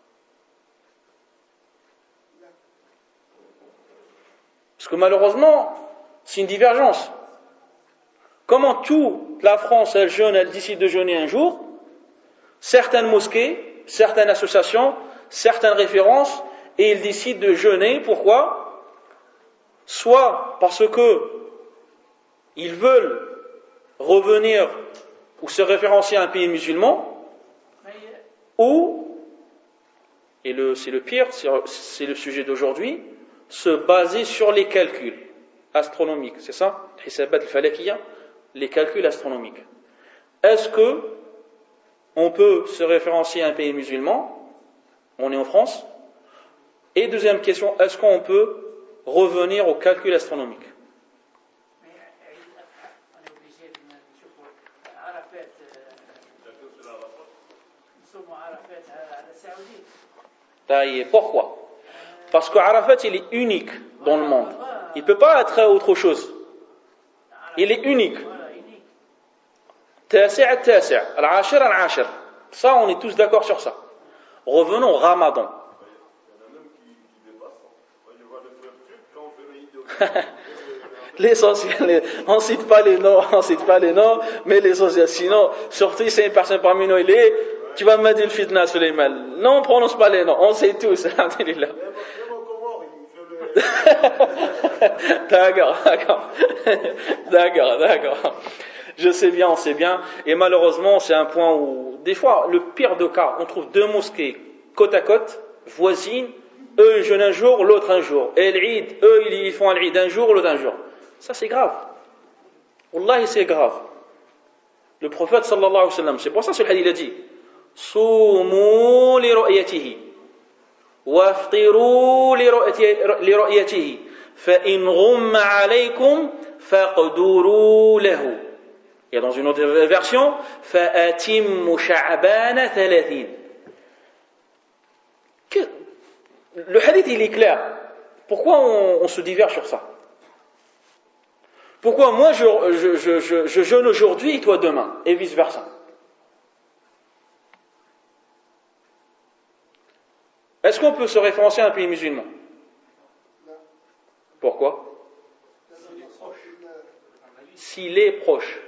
Parce que malheureusement, c'est une divergence. Comment toute la France, elle jeûne, elle décide de jeûner un jour, certaines mosquées, certaines associations, certaines références, et ils décident de jeûner. Pourquoi? Soit parce que ils veulent revenir ou se référencier à un pays musulman, ou, et le, c'est le pire, c'est, c'est le sujet d'aujourd'hui, se baser sur les calculs astronomiques. C'est ça? Hisabat al-falakiyya, les calculs astronomiques. Est-ce que on peut se référencier à un pays musulman? On est en France. Et deuxième question, est-ce qu'on peut revenir aux calculs astronomiques? Pourquoi? Parce que Arafat, il est unique dans le monde. Il ne peut pas être autre chose. Il est unique. Tasi' al-Tasi', al-Ashir al-Ashir. Ça, on est tous d'accord sur ça. Revenons au Ramadan. L'essentiel, on ne cite pas les noms, on cite pas les noms, mais l'essentiel, sinon, surtout c'est une personne parmi nous, il est, tu vas me dire le fitna Suleiman. Non, on ne prononce pas les noms, on sait tous, alhamdulillah. D'accord, d'accord, d'accord, d'accord. Je sais bien, on sait bien, et malheureusement, c'est un point où, des fois, le pire de cas, on trouve deux mosquées côte à côte, voisines, eux ils jeûnent un jour, l'autre un jour, et l'Eid, eux ils font l'Eid un jour, l'autre un jour. Ça c'est grave. Wallahi c'est grave. Le prophète sallallahu alayhi wa sallam, c'est pour ça que ce hadith a dit Soumu li ru'yatihi waftiru li ru'yatihi فَإِنْ غُمَّ عَلَيْكُمْ فَاقْدُرُوا لَهُ. Et dans une autre version, فَأَتِمُّ شَعْبَانَ ثَلَاثِينَ. Le hadith, il est clair. Pourquoi on, on se diverge sur ça? Pourquoi moi je, je, je, je, je jeûne aujourd'hui et toi demain, et vice versa? Est-ce qu'on peut se référencer à un pays musulman? Pourquoi? S'il est proche.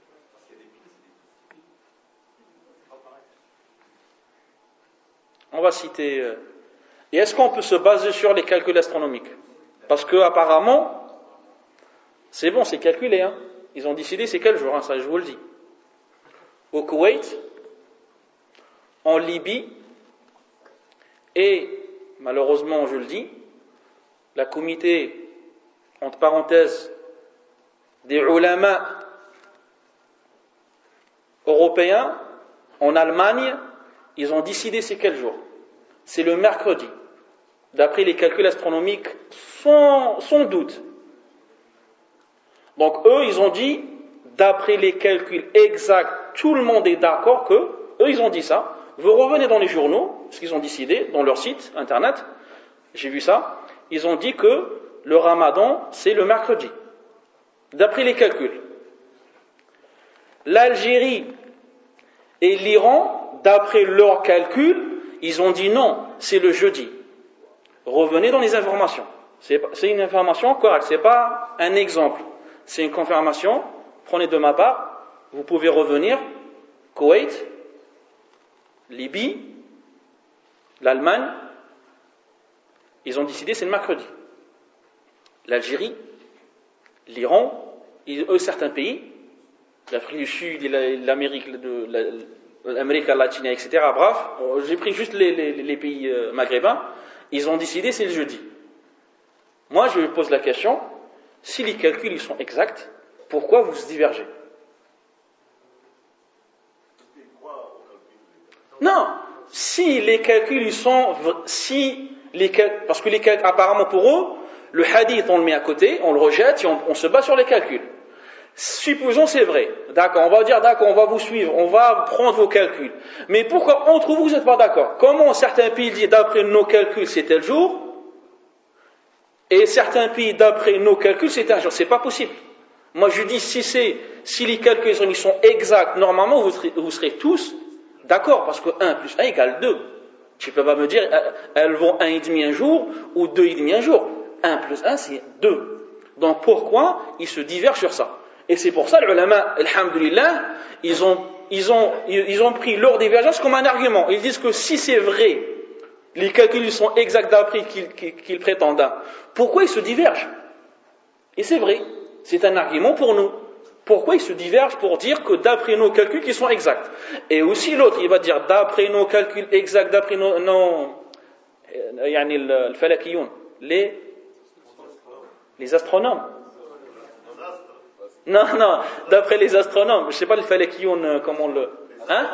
On va citer. Euh, et est-ce qu'on peut se baser sur les calculs astronomiques? Parce que apparemment, c'est bon, c'est calculé. Hein. Ils ont décidé c'est quel jour, hein, ça je vous le dis. Au Koweït, en Libye, et malheureusement, je le dis, la comité, entre parenthèses, des ulama européens, en Allemagne, ils ont décidé c'est quel jour? C'est le mercredi, d'après les calculs astronomiques, sans, sans doute. Donc eux, ils ont dit, d'après les calculs exacts, tout le monde est d'accord que, eux, ils ont dit ça. Vous revenez dans les journaux, ce qu'ils ont décidé, dans leur site internet, j'ai vu ça, ils ont dit que le ramadan, c'est le mercredi, d'après les calculs. L'Algérie et l'Iran, d'après leurs calculs, ils ont dit non, c'est le jeudi. Revenez dans les informations. C'est, c'est une information correcte, c'est pas un exemple. C'est une confirmation, prenez de ma part, vous pouvez revenir, Koweït, Libye, l'Allemagne, ils ont décidé c'est le mercredi. L'Algérie, l'Iran, et eux certains pays, l'Afrique du Sud, l'Amérique, l'Amérique latine, et cetera. Bref, j'ai pris juste les, les, les pays maghrébins, ils ont décidé c'est le jeudi. Moi je pose la question, si les calculs ils sont exacts, pourquoi vous se divergez? Non, si les calculs ils sont, si les parce que les calculs, apparemment pour eux, le hadith on le met à côté, on le rejette et on, on se bat sur les calculs. Supposons c'est vrai, d'accord, on va dire d'accord, on va vous suivre, on va prendre vos calculs. Mais pourquoi entre vous vous n'êtes pas d'accord? Comment certains pays disent d'après nos calculs c'est tel jour? Et certains pays, d'après nos calculs, c'est un jour. C'est pas possible. Moi, je dis, si c'est, si les calculs ils sont exacts, normalement, vous serez, vous serez tous d'accord, parce que un plus un égale deux. Tu peux pas me dire, elles vont un et demi un jour, ou deux et demi un jour. un plus un, c'est deux. Donc, pourquoi ils se divergent sur ça? Et c'est pour ça, les ulama, alhamdulillah, ils ont, ils ont, ils ont pris leur divergence comme un argument. Ils disent que si c'est vrai, les calculs sont exacts d'après qu'ils, qu'ils, qu'ils prétendent. Pourquoi ils se divergent? Et c'est vrai, c'est un argument pour nous. Pourquoi ils se divergent? Pour dire que d'après nos calculs qui sont exacts. Et aussi l'autre, il va dire d'après nos calculs exacts, d'après nos, nos yani le falakiyoun, les, les astronomes. Non, non, d'après les astronomes, je sais pas le falakiyoun, comment le, hein?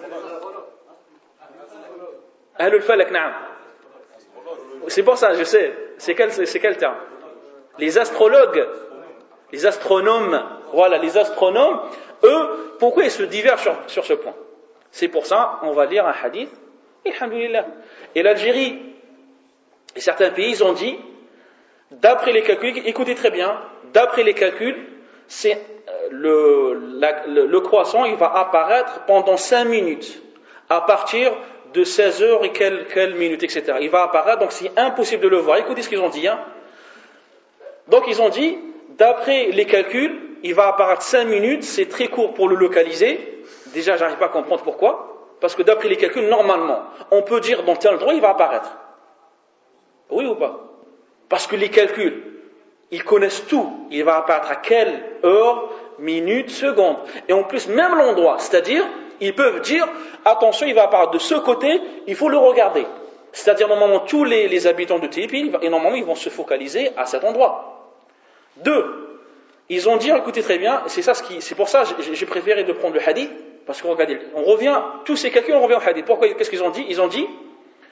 Ahl al-falak, na'am. C'est pour ça, je sais. C'est quel, c'est, c'est quel terme? Les astrologues, les astronomes, voilà, les astronomes, eux, pourquoi ils se divergent sur, sur ce point? C'est pour ça, on va lire un hadith, et alhamdulillah. Et l'Algérie, et certains pays, ils ont dit, d'après les calculs, écoutez très bien, d'après les calculs, c'est le, la, le, le croissant, il va apparaître pendant cinq minutes, à partir de seize heures et quelques, quelques minutes, et cetera. Il va apparaître, donc c'est impossible de le voir. Écoutez ce qu'ils ont dit. Hein. Donc ils ont dit, d'après les calculs, il va apparaître cinq minutes, c'est très court pour le localiser. Déjà, j'arrive pas à comprendre pourquoi. Parce que d'après les calculs, normalement, on peut dire dans tel endroit, il va apparaître. Oui ou pas? Parce que les calculs, ils connaissent tout. Il va apparaître à quelle heure, minute, seconde. Et en plus, même l'endroit. C'est-à-dire, ils peuvent dire, attention, il va apparaître de ce côté, il faut le regarder. C'est-à-dire, normalement, tous les, les habitants de tel pays, et normalement, ils vont se focaliser à cet endroit. Deux, ils ont dit, écoutez très bien, c'est ça ce qui, c'est pour ça que j'ai, j'ai préféré de prendre le hadith, parce que regardez, on revient, tous ces calculs, on revient au hadith. Pourquoi, qu'est-ce qu'ils ont dit? Ils ont dit,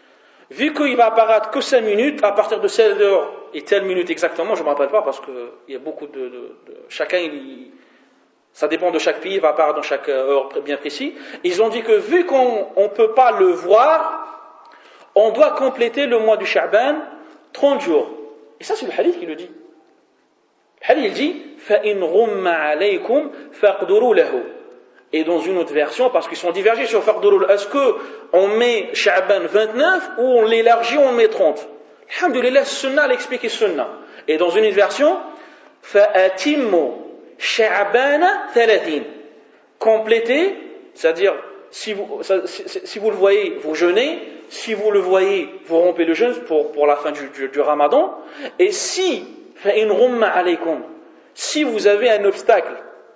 vu qu'il va apparaître que cinq minutes, à partir de seize heures et telle minute exactement, je ne me rappelle pas parce qu'il y a beaucoup de... de, de chacun, il, ça dépend de chaque pays, il va apparaître dans chaque heure bien précis. Ils ont dit que vu qu'on ne peut pas le voir, on doit compléter le mois du Sha'ban trente jours. Et ça, c'est le hadith qui le dit. Le hadith, il dit فَإِنْ غُمَّ عَلَيْكُمْ فَاقْدُرُوا لَهُ. Et dans une autre version, parce qu'ils sont divergés sur faqdurul, est-ce qu'on met Sha'ban vingt-neuf ou on l'élargit ou on met trente? Alhamdulillah, Sunnah a expliqué Sunnah. Et dans une autre version, فَأَتِمُّ شَعْبَانَ ثَلَثِينَ. Complétez, c'est-à-dire, si vous, si, si vous le voyez, vous jeûnez. Si vous le voyez, vous rompez le jeûne pour, pour la fin du, du, du Ramadan. Et si, فَإِنْ غُمَّ عَلَيْكُمْ, si vous avez un obstacle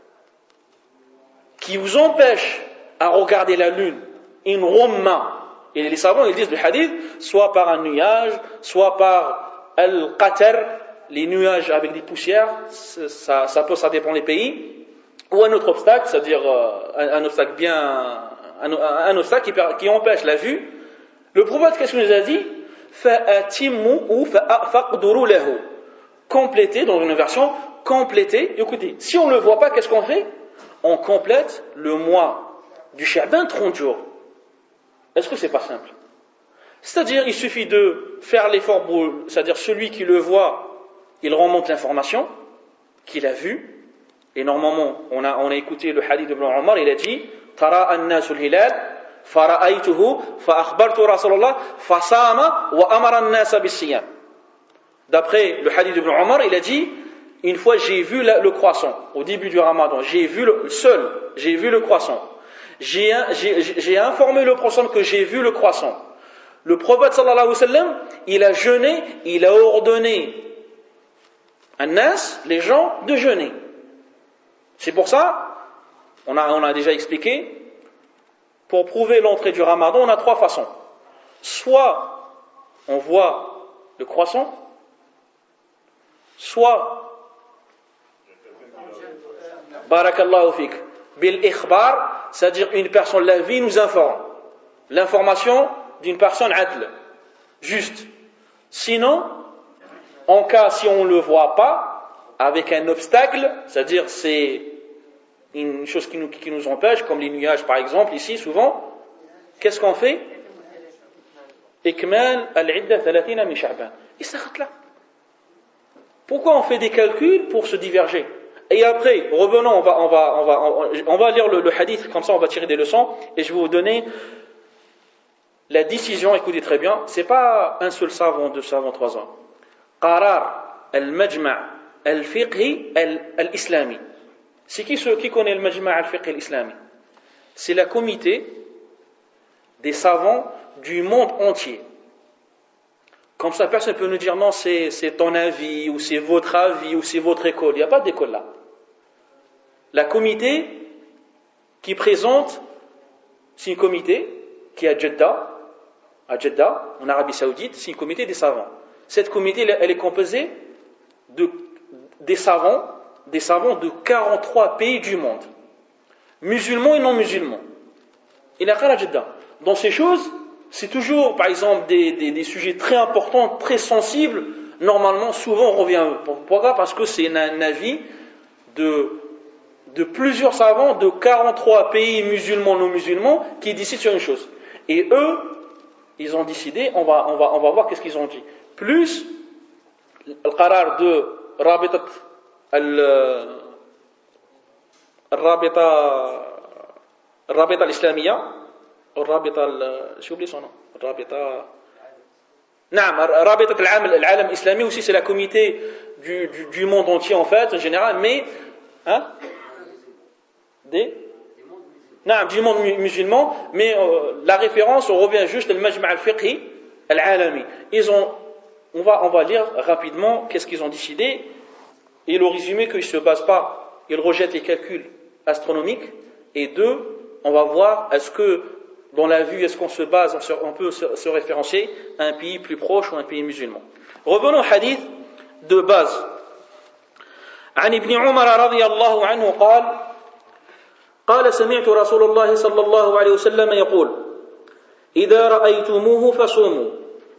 qui vous empêche à regarder la lune, in rumma, et les savants ils disent le hadith, soit par un nuage, soit par al-qatar, les nuages avec des poussières, ça, ça peut, ça dépend des pays, ou un autre obstacle, c'est-à-dire euh, un, un obstacle bien, un, un obstacle qui, qui empêche la vue. Le prophète qu'est-ce qu'il nous a dit? Fa'atimmu ou faqduru lahu. Compléter, dans une version, compléter. Écoutez, si on ne le voit pas, qu'est-ce qu'on fait? On complète le mois du Sha'ban trente jours. Est-ce que c'est pas simple? C'est-à-dire, il suffit de faire l'effort, pour, c'est-à-dire celui qui le voit, il remonte l'information qu'il a vue. Et normalement, on a, on a écouté le hadith de Ibn Omar, il a dit Tara an-nasul hilal, fara'aytuhu, fa'akhbartu Rasulallah, fasama wa amara an-nasa bis-siyam. D'après le hadith de Ibn Omar, il a dit une fois j'ai vu le croissant, au début du Ramadan, j'ai vu le seul, j'ai vu le croissant. J'ai, j'ai, j'ai informé le prophète que j'ai vu le croissant. Le prophète sallallahu alayhi wa sallam, il a jeûné, il a ordonné à Nas, les gens, de jeûner. C'est pour ça, on a, on a déjà expliqué, pour prouver l'entrée du Ramadan, on a trois façons. Soit on voit le croissant, soit Barakallahu fik. Bil ikhbar, c'est-à-dire une personne, la vie nous informe. L'information d'une personne adl, juste. Sinon, en cas si on ne le voit pas, avec un obstacle, c'est-à-dire c'est une chose qui nous, qui nous empêche, comme les nuages par exemple, ici souvent, qu'est-ce qu'on fait? Ikmal al-idda thalathina min Sha'ban. Il s'arrête là. Pourquoi on fait des calculs pour se diverger? Et après, revenons, on va, on va, on va, on va lire le, le hadith, comme ça on va tirer des leçons, et je vais vous donner la décision, écoutez très bien, c'est pas un seul savant, deux savants, trois ans. Qarar al-majma' al-fiqhi al-islami. C'est qui ceux qui connaît le majma' al-fiqhi al-islami? C'est la comité des savants du monde entier. Comme ça, personne ne peut nous dire non, c'est, c'est ton avis, ou c'est votre avis, ou c'est votre école. Il n'y a pas d'école là. La comité qui présente, c'est une comité qui est à Jeddah, à Jeddah, en Arabie Saoudite, c'est une comité des savants. Cette comité, elle est composée de, des savants, des savants de quarante-trois pays du monde, musulmans et non musulmans. Il est à Jeddah. Dans ces choses, c'est toujours, par exemple, des, des, des sujets très importants, très sensibles. Normalement, souvent, on revient à eux. Pourquoi? Parce que c'est un, un avis de, de plusieurs savants de quarante-trois pays musulmans, non musulmans, qui décident sur une chose. Et eux, ils ont décidé, on va, on va, on va voir qu'est-ce qu'ils ont dit. Plus le qarar de Rabitat al-Rabita al-Islamiyya, الرابطة شو oublié son nom الرابطة نعم رابطة العالم العالم الإسلامي aussi c'est la comité du, du, du monde entier en fait en général mais hein des نعم du monde musulman mais euh, la référence on revient juste le majma' al-fiqhi al-alami. Ils ont on va on va lire rapidement qu'est-ce qu'ils ont décidé et le résumé qu'ils se basent pas, ils rejettent les calculs astronomiques et deux on va voir est-ce que dans la vue, est-ce qu'on se base, on peut se référencier à un pays plus proche ou un pays musulman. Revenons au hadith de base. عن ابن عمر رضي الله عنه قال قال سمعت رسول الله صلى الله عليه وسلم يقول إذا رأيتموه فصوموا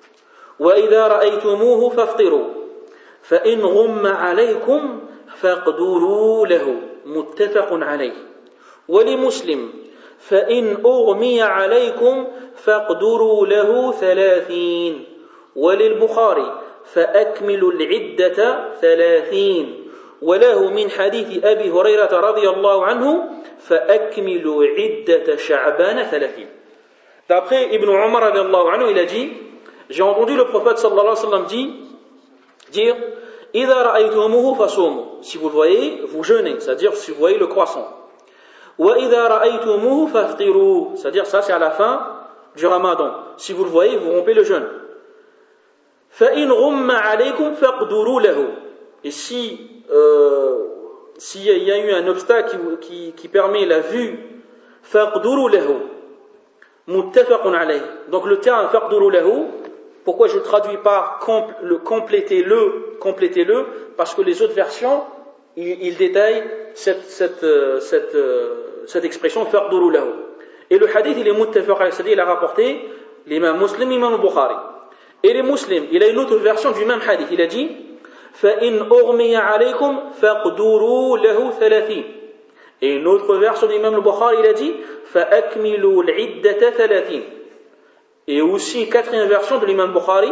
وإذا رأيتموه فافطروا فإن غم عليكم فاقدروا له متفق عليه ولمسلم فإن أغمي عليكم فاقدروا له ثلاثين وللبخاري فأكملوا العدة ثلاثين وله من حديث أبي هريرة رضي الله عنه فأكملوا عدة شعبان ثلاثين. D'après Ibn Umar radiallahu anhu, il a dit, j'ai entendu le prophète sallallahu alayhi wa sallam dire, dire إِذَا رَأَيْتُمُوهُ فَصُومُوا, si vous le voyez, vous jeûnez, c'est-à-dire si vous voyez le croissant. وَإِذَا رَأَيْتُمُوهُ فَافْطِرُوا, c'est-à-dire ça c'est à la fin du ramadan. Si vous le voyez, vous rompez le jeûne. فَإِنْ غُمَّ عَلَيْكُمْ فَاقْدُرُوا لَهُ. Et si euh, s'il y a eu un obstacle qui, qui, qui permet la vue, فَاقْدُرُوا لَهُ مُتَّفَقٌ عَلَيْهِ. Donc le terme فَاقْدُرُوا لَهُ, pourquoi je le traduis par compl- le complétez-le, complétez-le, parce que les autres versions, ils, ils détaillent cette, cette, cette, cette expression فَاقْدُرُوا لَهُ. Et le hadith, il est muttafaq alayhi, c'est-à-dire il a rapporté l'imam Muslim, l'imam Bukhari. Et les musulmans, il a une autre version du même hadith, il a dit فَإِنْ أُغْمِيَ عَلَيْكُمْ فَاقْدُرُوا لَهُ ثَلَاثِينَ. Et une autre version de l'imam Bukhari, il a dit فَأَكْمِلُوا الْعِدَّةَ ثَلَاثِينَ. Et aussi une quatrième version de l'imam Bukhari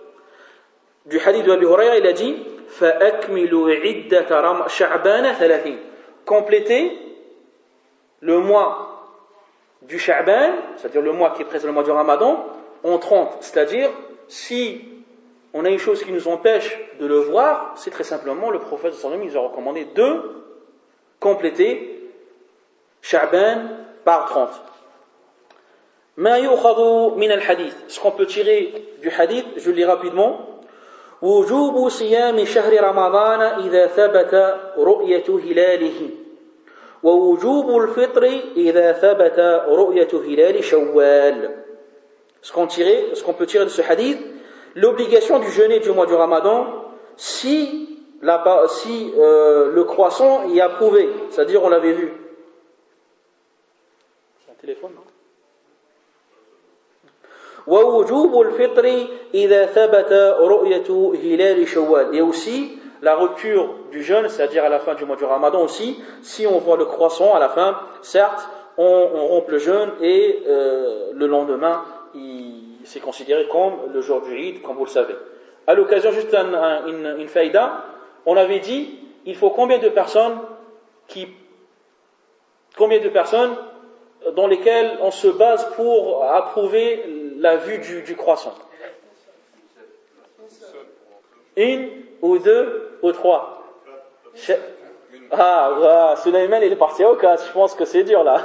du hadith de Abi Hurayra, il a dit فَأَكْمِلُوا عِدَّةَ شَعْبَانَ ثَلَاثِينَ. Complétez le mois du Sha'ban, c'est-à-dire le mois qui est présent le mois du Ramadan, en trente, c'est-à-dire si on a une chose qui nous empêche de le voir, c'est très simplement le prophète sallallahu alayhi wa sallam nous a recommandé de compléter Sha'ban par trente. Ma yu'khadhu min al-hadith, ce qu'on peut tirer du hadith, je le lis rapidement. وجوب صيام شهر رمضان إذا ثبت رؤية هلاله ووجوب الفطر إذا ثبت رؤية هلال شوال. Ce qu'on, tirait, ce qu'on peut tirer de ce hadith, l'obligation du jeûner du mois du Ramadan si, la, si euh, le croissant y a prouvé, c'est-à-dire on l'avait vu. C'est un téléphone, non? ووجوب الفطر إذا ثبت رؤية هلال شوال. Et aussi la rupture du jeûne, c'est-à-dire à la fin du mois du Ramadan aussi, si on voit le croissant à la fin, certes, on, on rompt le jeûne et euh, le lendemain, il, c'est considéré comme le jour du Eid, comme vous le savez. À l'occasion, juste un, un, une, une faïda, on avait dit, il faut combien de personnes qui, combien de personnes dans lesquelles on se base pour approuver la vue du, du croissant? Une ou deux ou trois? Ah, voilà, Sulaiman il est parti au cas, je pense que c'est dur là.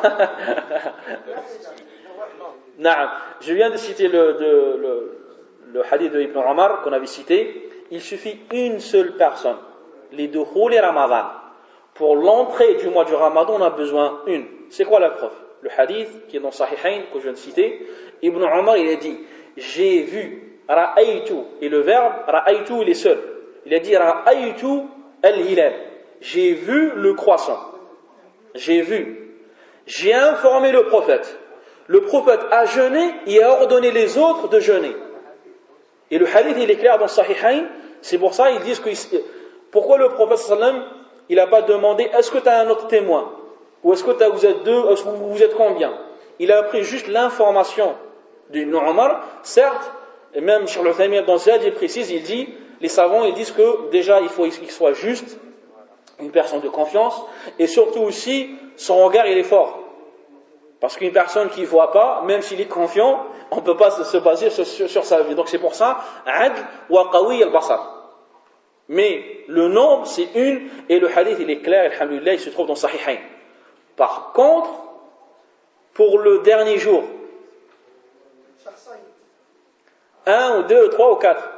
Non, je viens de citer le, de, le, le hadith de Ibn Umar qu'on avait cité. Il suffit une seule personne, les dukhul et Ramadan. Pour l'entrée du mois du Ramadan, on a besoin une. C'est quoi la preuve? Le hadith qui est dans Sahihain, que je viens de citer, Ibn Umar il a dit j'ai vu, ra'aytu, et le verbe ra'aytu il est seul. Il a dit ra'aytu al-hilal, j'ai vu le croissant. J'ai vu. J'ai informé le prophète. Le prophète a jeûné et a ordonné les autres de jeûner. Et le hadith il est clair dans Sahihain, c'est pour ça ils disent que pourquoi le prophète sallam il n'a pas demandé est-ce que tu as un autre témoin ou est-ce que vous êtes deux, est-ce que vous êtes combien? Il a pris juste l'information d'Ibn Umar, certes, et même sur le Uthaymin dans Zad il précise, il dit, les savants ils disent que déjà il faut qu'il soit juste, une personne de confiance, et surtout aussi son regard il est fort. Parce qu'une personne qui ne voit pas, même s'il est confiant, on ne peut pas se baser sur, sur, sur sa vie. Donc c'est pour ça, adl wa qawi al-basar. Mais le nombre c'est une, et le hadith il est clair, alhamdulillah, il se trouve dans Sahihain. Par contre, pour le dernier jour, un ou deux, ou trois ou quatre,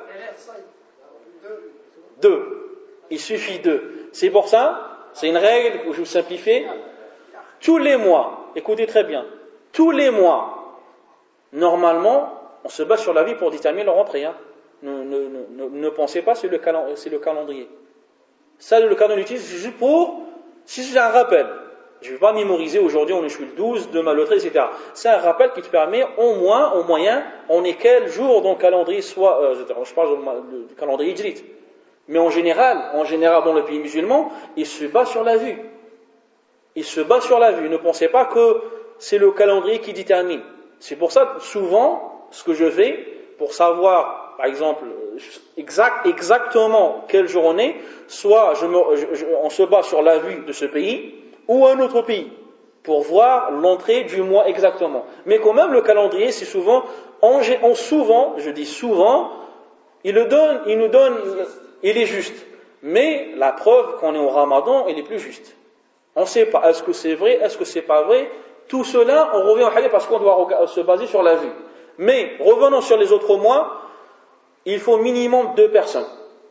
deux. Il suffit deux. C'est pour ça, c'est une règle que je vous simplifie. Tous les mois, écoutez très bien, tous les mois, normalement, on se base sur la vie pour déterminer leur rentrée. Hein. Ne, ne, ne, ne pensez pas, c'est le, calen- c'est le calendrier. Ça, le calendrier utilise juste pour, si c'est un rappel. Je ne vais pas mémoriser aujourd'hui, on est le douze, demain le treize, et cetera. C'est un rappel qui te permet au moins, au moyen, on est quel jour dans le calendrier, soit, euh, je parle du calendrier hijrite. Mais en général, en général dans le pays musulman, il se bat sur la vue. Il se bat sur la vue. Ne pensez pas que c'est le calendrier qui détermine. C'est pour ça, souvent, ce que je fais, pour savoir, par exemple, exact, exactement quel jour on est, soit je me, je, je, on se bat sur la vue de ce pays, ou un autre pays, pour voir l'entrée du mois exactement. Mais quand même, le calendrier, c'est souvent, en, en souvent, je dis souvent, il le donne, il nous donne, il est juste. Mais la preuve qu'on est au Ramadan, il est plus juste. On ne sait pas, est-ce que c'est vrai, est-ce que c'est pas vrai? Tout cela, on revient au hadith parce qu'on doit se baser sur la vue. Mais, revenons sur les autres mois, il faut minimum deux personnes.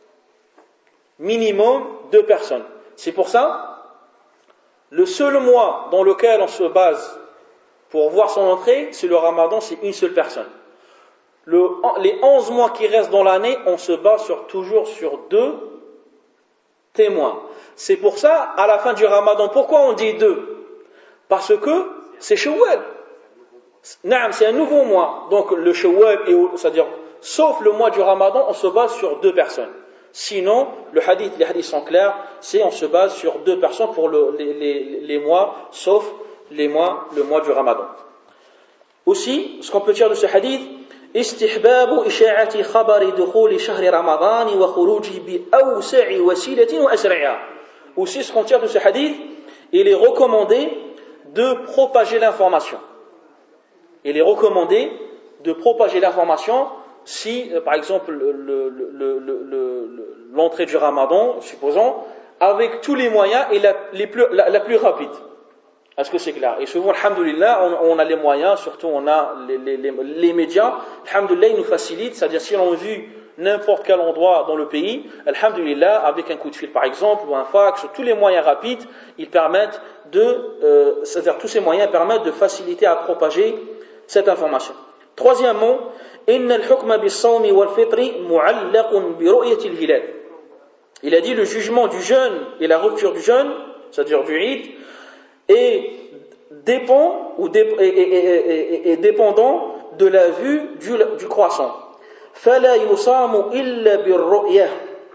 Minimum deux personnes. C'est pour ça, le seul mois dans lequel on se base pour voir son entrée, c'est le Ramadan, c'est une seule personne. Le, les onze mois qui restent dans l'année, on se base sur, toujours sur deux témoins. C'est pour ça, à la fin du Ramadan, pourquoi on dit deux? Parce que c'est Shawwal. Naam, c'est un nouveau mois. Donc le Shawwal, c'est-à-dire, sauf le mois du Ramadan, on se base sur deux personnes. Sinon, le hadith, les hadiths sont clairs, c'est on se base sur deux personnes pour le, les, les, les mois, sauf les mois, le mois du Ramadan. Aussi, ce qu'on peut dire de ce hadith, استحباب إشاعة خبر دخول شهر رمضان وخروجه بأوسع وسيلة وأسرعها. Aussi, ce qu'on tire de ce hadith, il est recommandé de propager l'information. Il est recommandé de propager l'information si, par exemple, le, le, le, le, le, l'entrée du Ramadan, supposons, avec tous les moyens et la, les plus, la, la plus rapide. Est-ce que c'est clair? Et souvent, alhamdoulilah, on, on a les moyens, surtout on a les, les, les, les médias. Alhamdoulilah, ils nous facilitent, c'est-à-dire si on vu n'importe quel endroit dans le pays, alhamdoulilah, avec un coup de fil par exemple, ou un fax, tous les moyens rapides, ils permettent de, euh, c'est-à-dire tous ces moyens permettent de faciliter à propager cette information. Troisièmement, إن الحكم بالصوم والفطر معلق برؤية الهلال. Il a dit le jugement du jeûne et la rupture du jeûne, c'est-à-dire du Eid, est dépend ou dé, est, est, est, est dépendant de la vue du, du croissant. فلا يصام إلا بالرؤية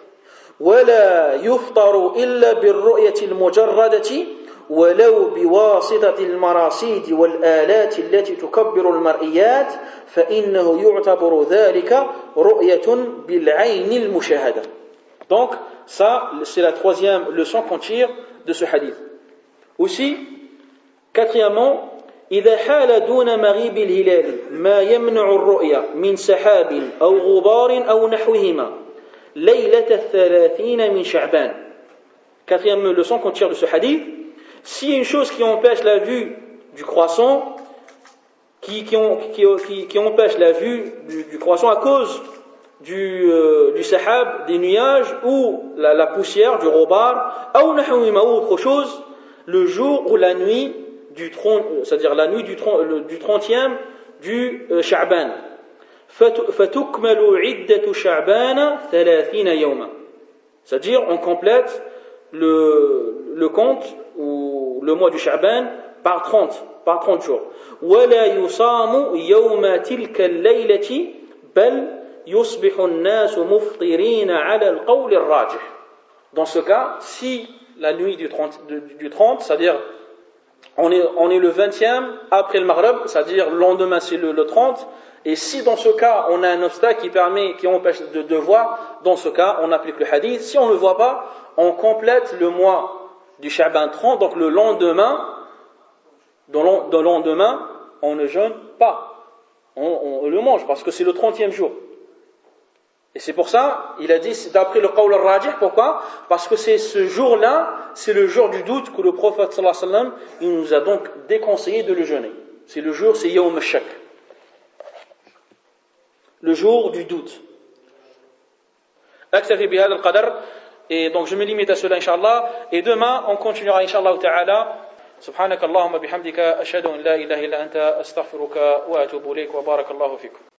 ولا يفطر إلا بالرؤية المجردة ولو بواسطة المراصيد والآلات التي تكبر المرئيات فإنه يعتبر ذلك رؤية بالعين المشاهدة. Donc, ça, c'est la troisième leçon qu'on tire de ce hadith. Aussi, quatrièmement, إذا حال دون مغيب الهلال ما يمنع الرؤية من سحاب أو غبار أو نحوهما ليلة الثلاثين من شعبان. Quatrième leçon qu'on tire de ce hadith, s'il y a une chose qui empêche la vue du croissant, qui, qui, qui, qui, qui empêche la vue du, du croissant à cause du, euh, du sahab, des nuages, ou la, la poussière, du robar, ou autre chose, le jour ou la nuit du trente, c'est-à-dire la nuit du, du trentième du euh, Sha'ban. فَتُكْمَلُ عِدَّةُ شَعْبَانَ ثَلَاثِينَ يَوْمًا. C'est-à-dire, on complète le, le compte, ou le mois du Sha'ban, par trente, par trente jours. وَلَا يُصَامُ يَوْمَ تِلْكَ اللَّيْلَةِ بَلْ يُصْبِحُ النَّاسُ مُفْطِرِينَ عَلَى الْقَوْلِ الرَّاجِحِ. Dans ce cas, si la nuit du trente, du trente c'est-à-dire on est, on est le vingtième après le Maghrib, c'est-à-dire le lendemain c'est le, le trente, et si dans ce cas on a un obstacle qui permet, qui empêche de, de voir, dans ce cas on applique le hadith. Si on ne le voit pas, on complète le mois du Sha'ban trente, donc le lendemain, dans le lendemain, on ne jeûne pas, on, on le mange parce que c'est le trentième jour. Et c'est pour ça, il a dit, c'est d'après le qawl al-rajih, pourquoi? Parce que c'est ce jour-là, c'est le jour du doute que le prophète sallallahu alayhi wa sallam, il nous a donc déconseillé de le jeûner. C'est le jour, c'est yawm al-shak. Le jour du doute. Aktafi bihad al-qadar. Et donc je me limite à cela, inshallah. Et demain, on continuera, inshallah ta'ala. سبحانك اللهم بحمدك أشهد أن لا إله إلا أنت أستغفرك وأتوب إليك وبارك الله فيكم.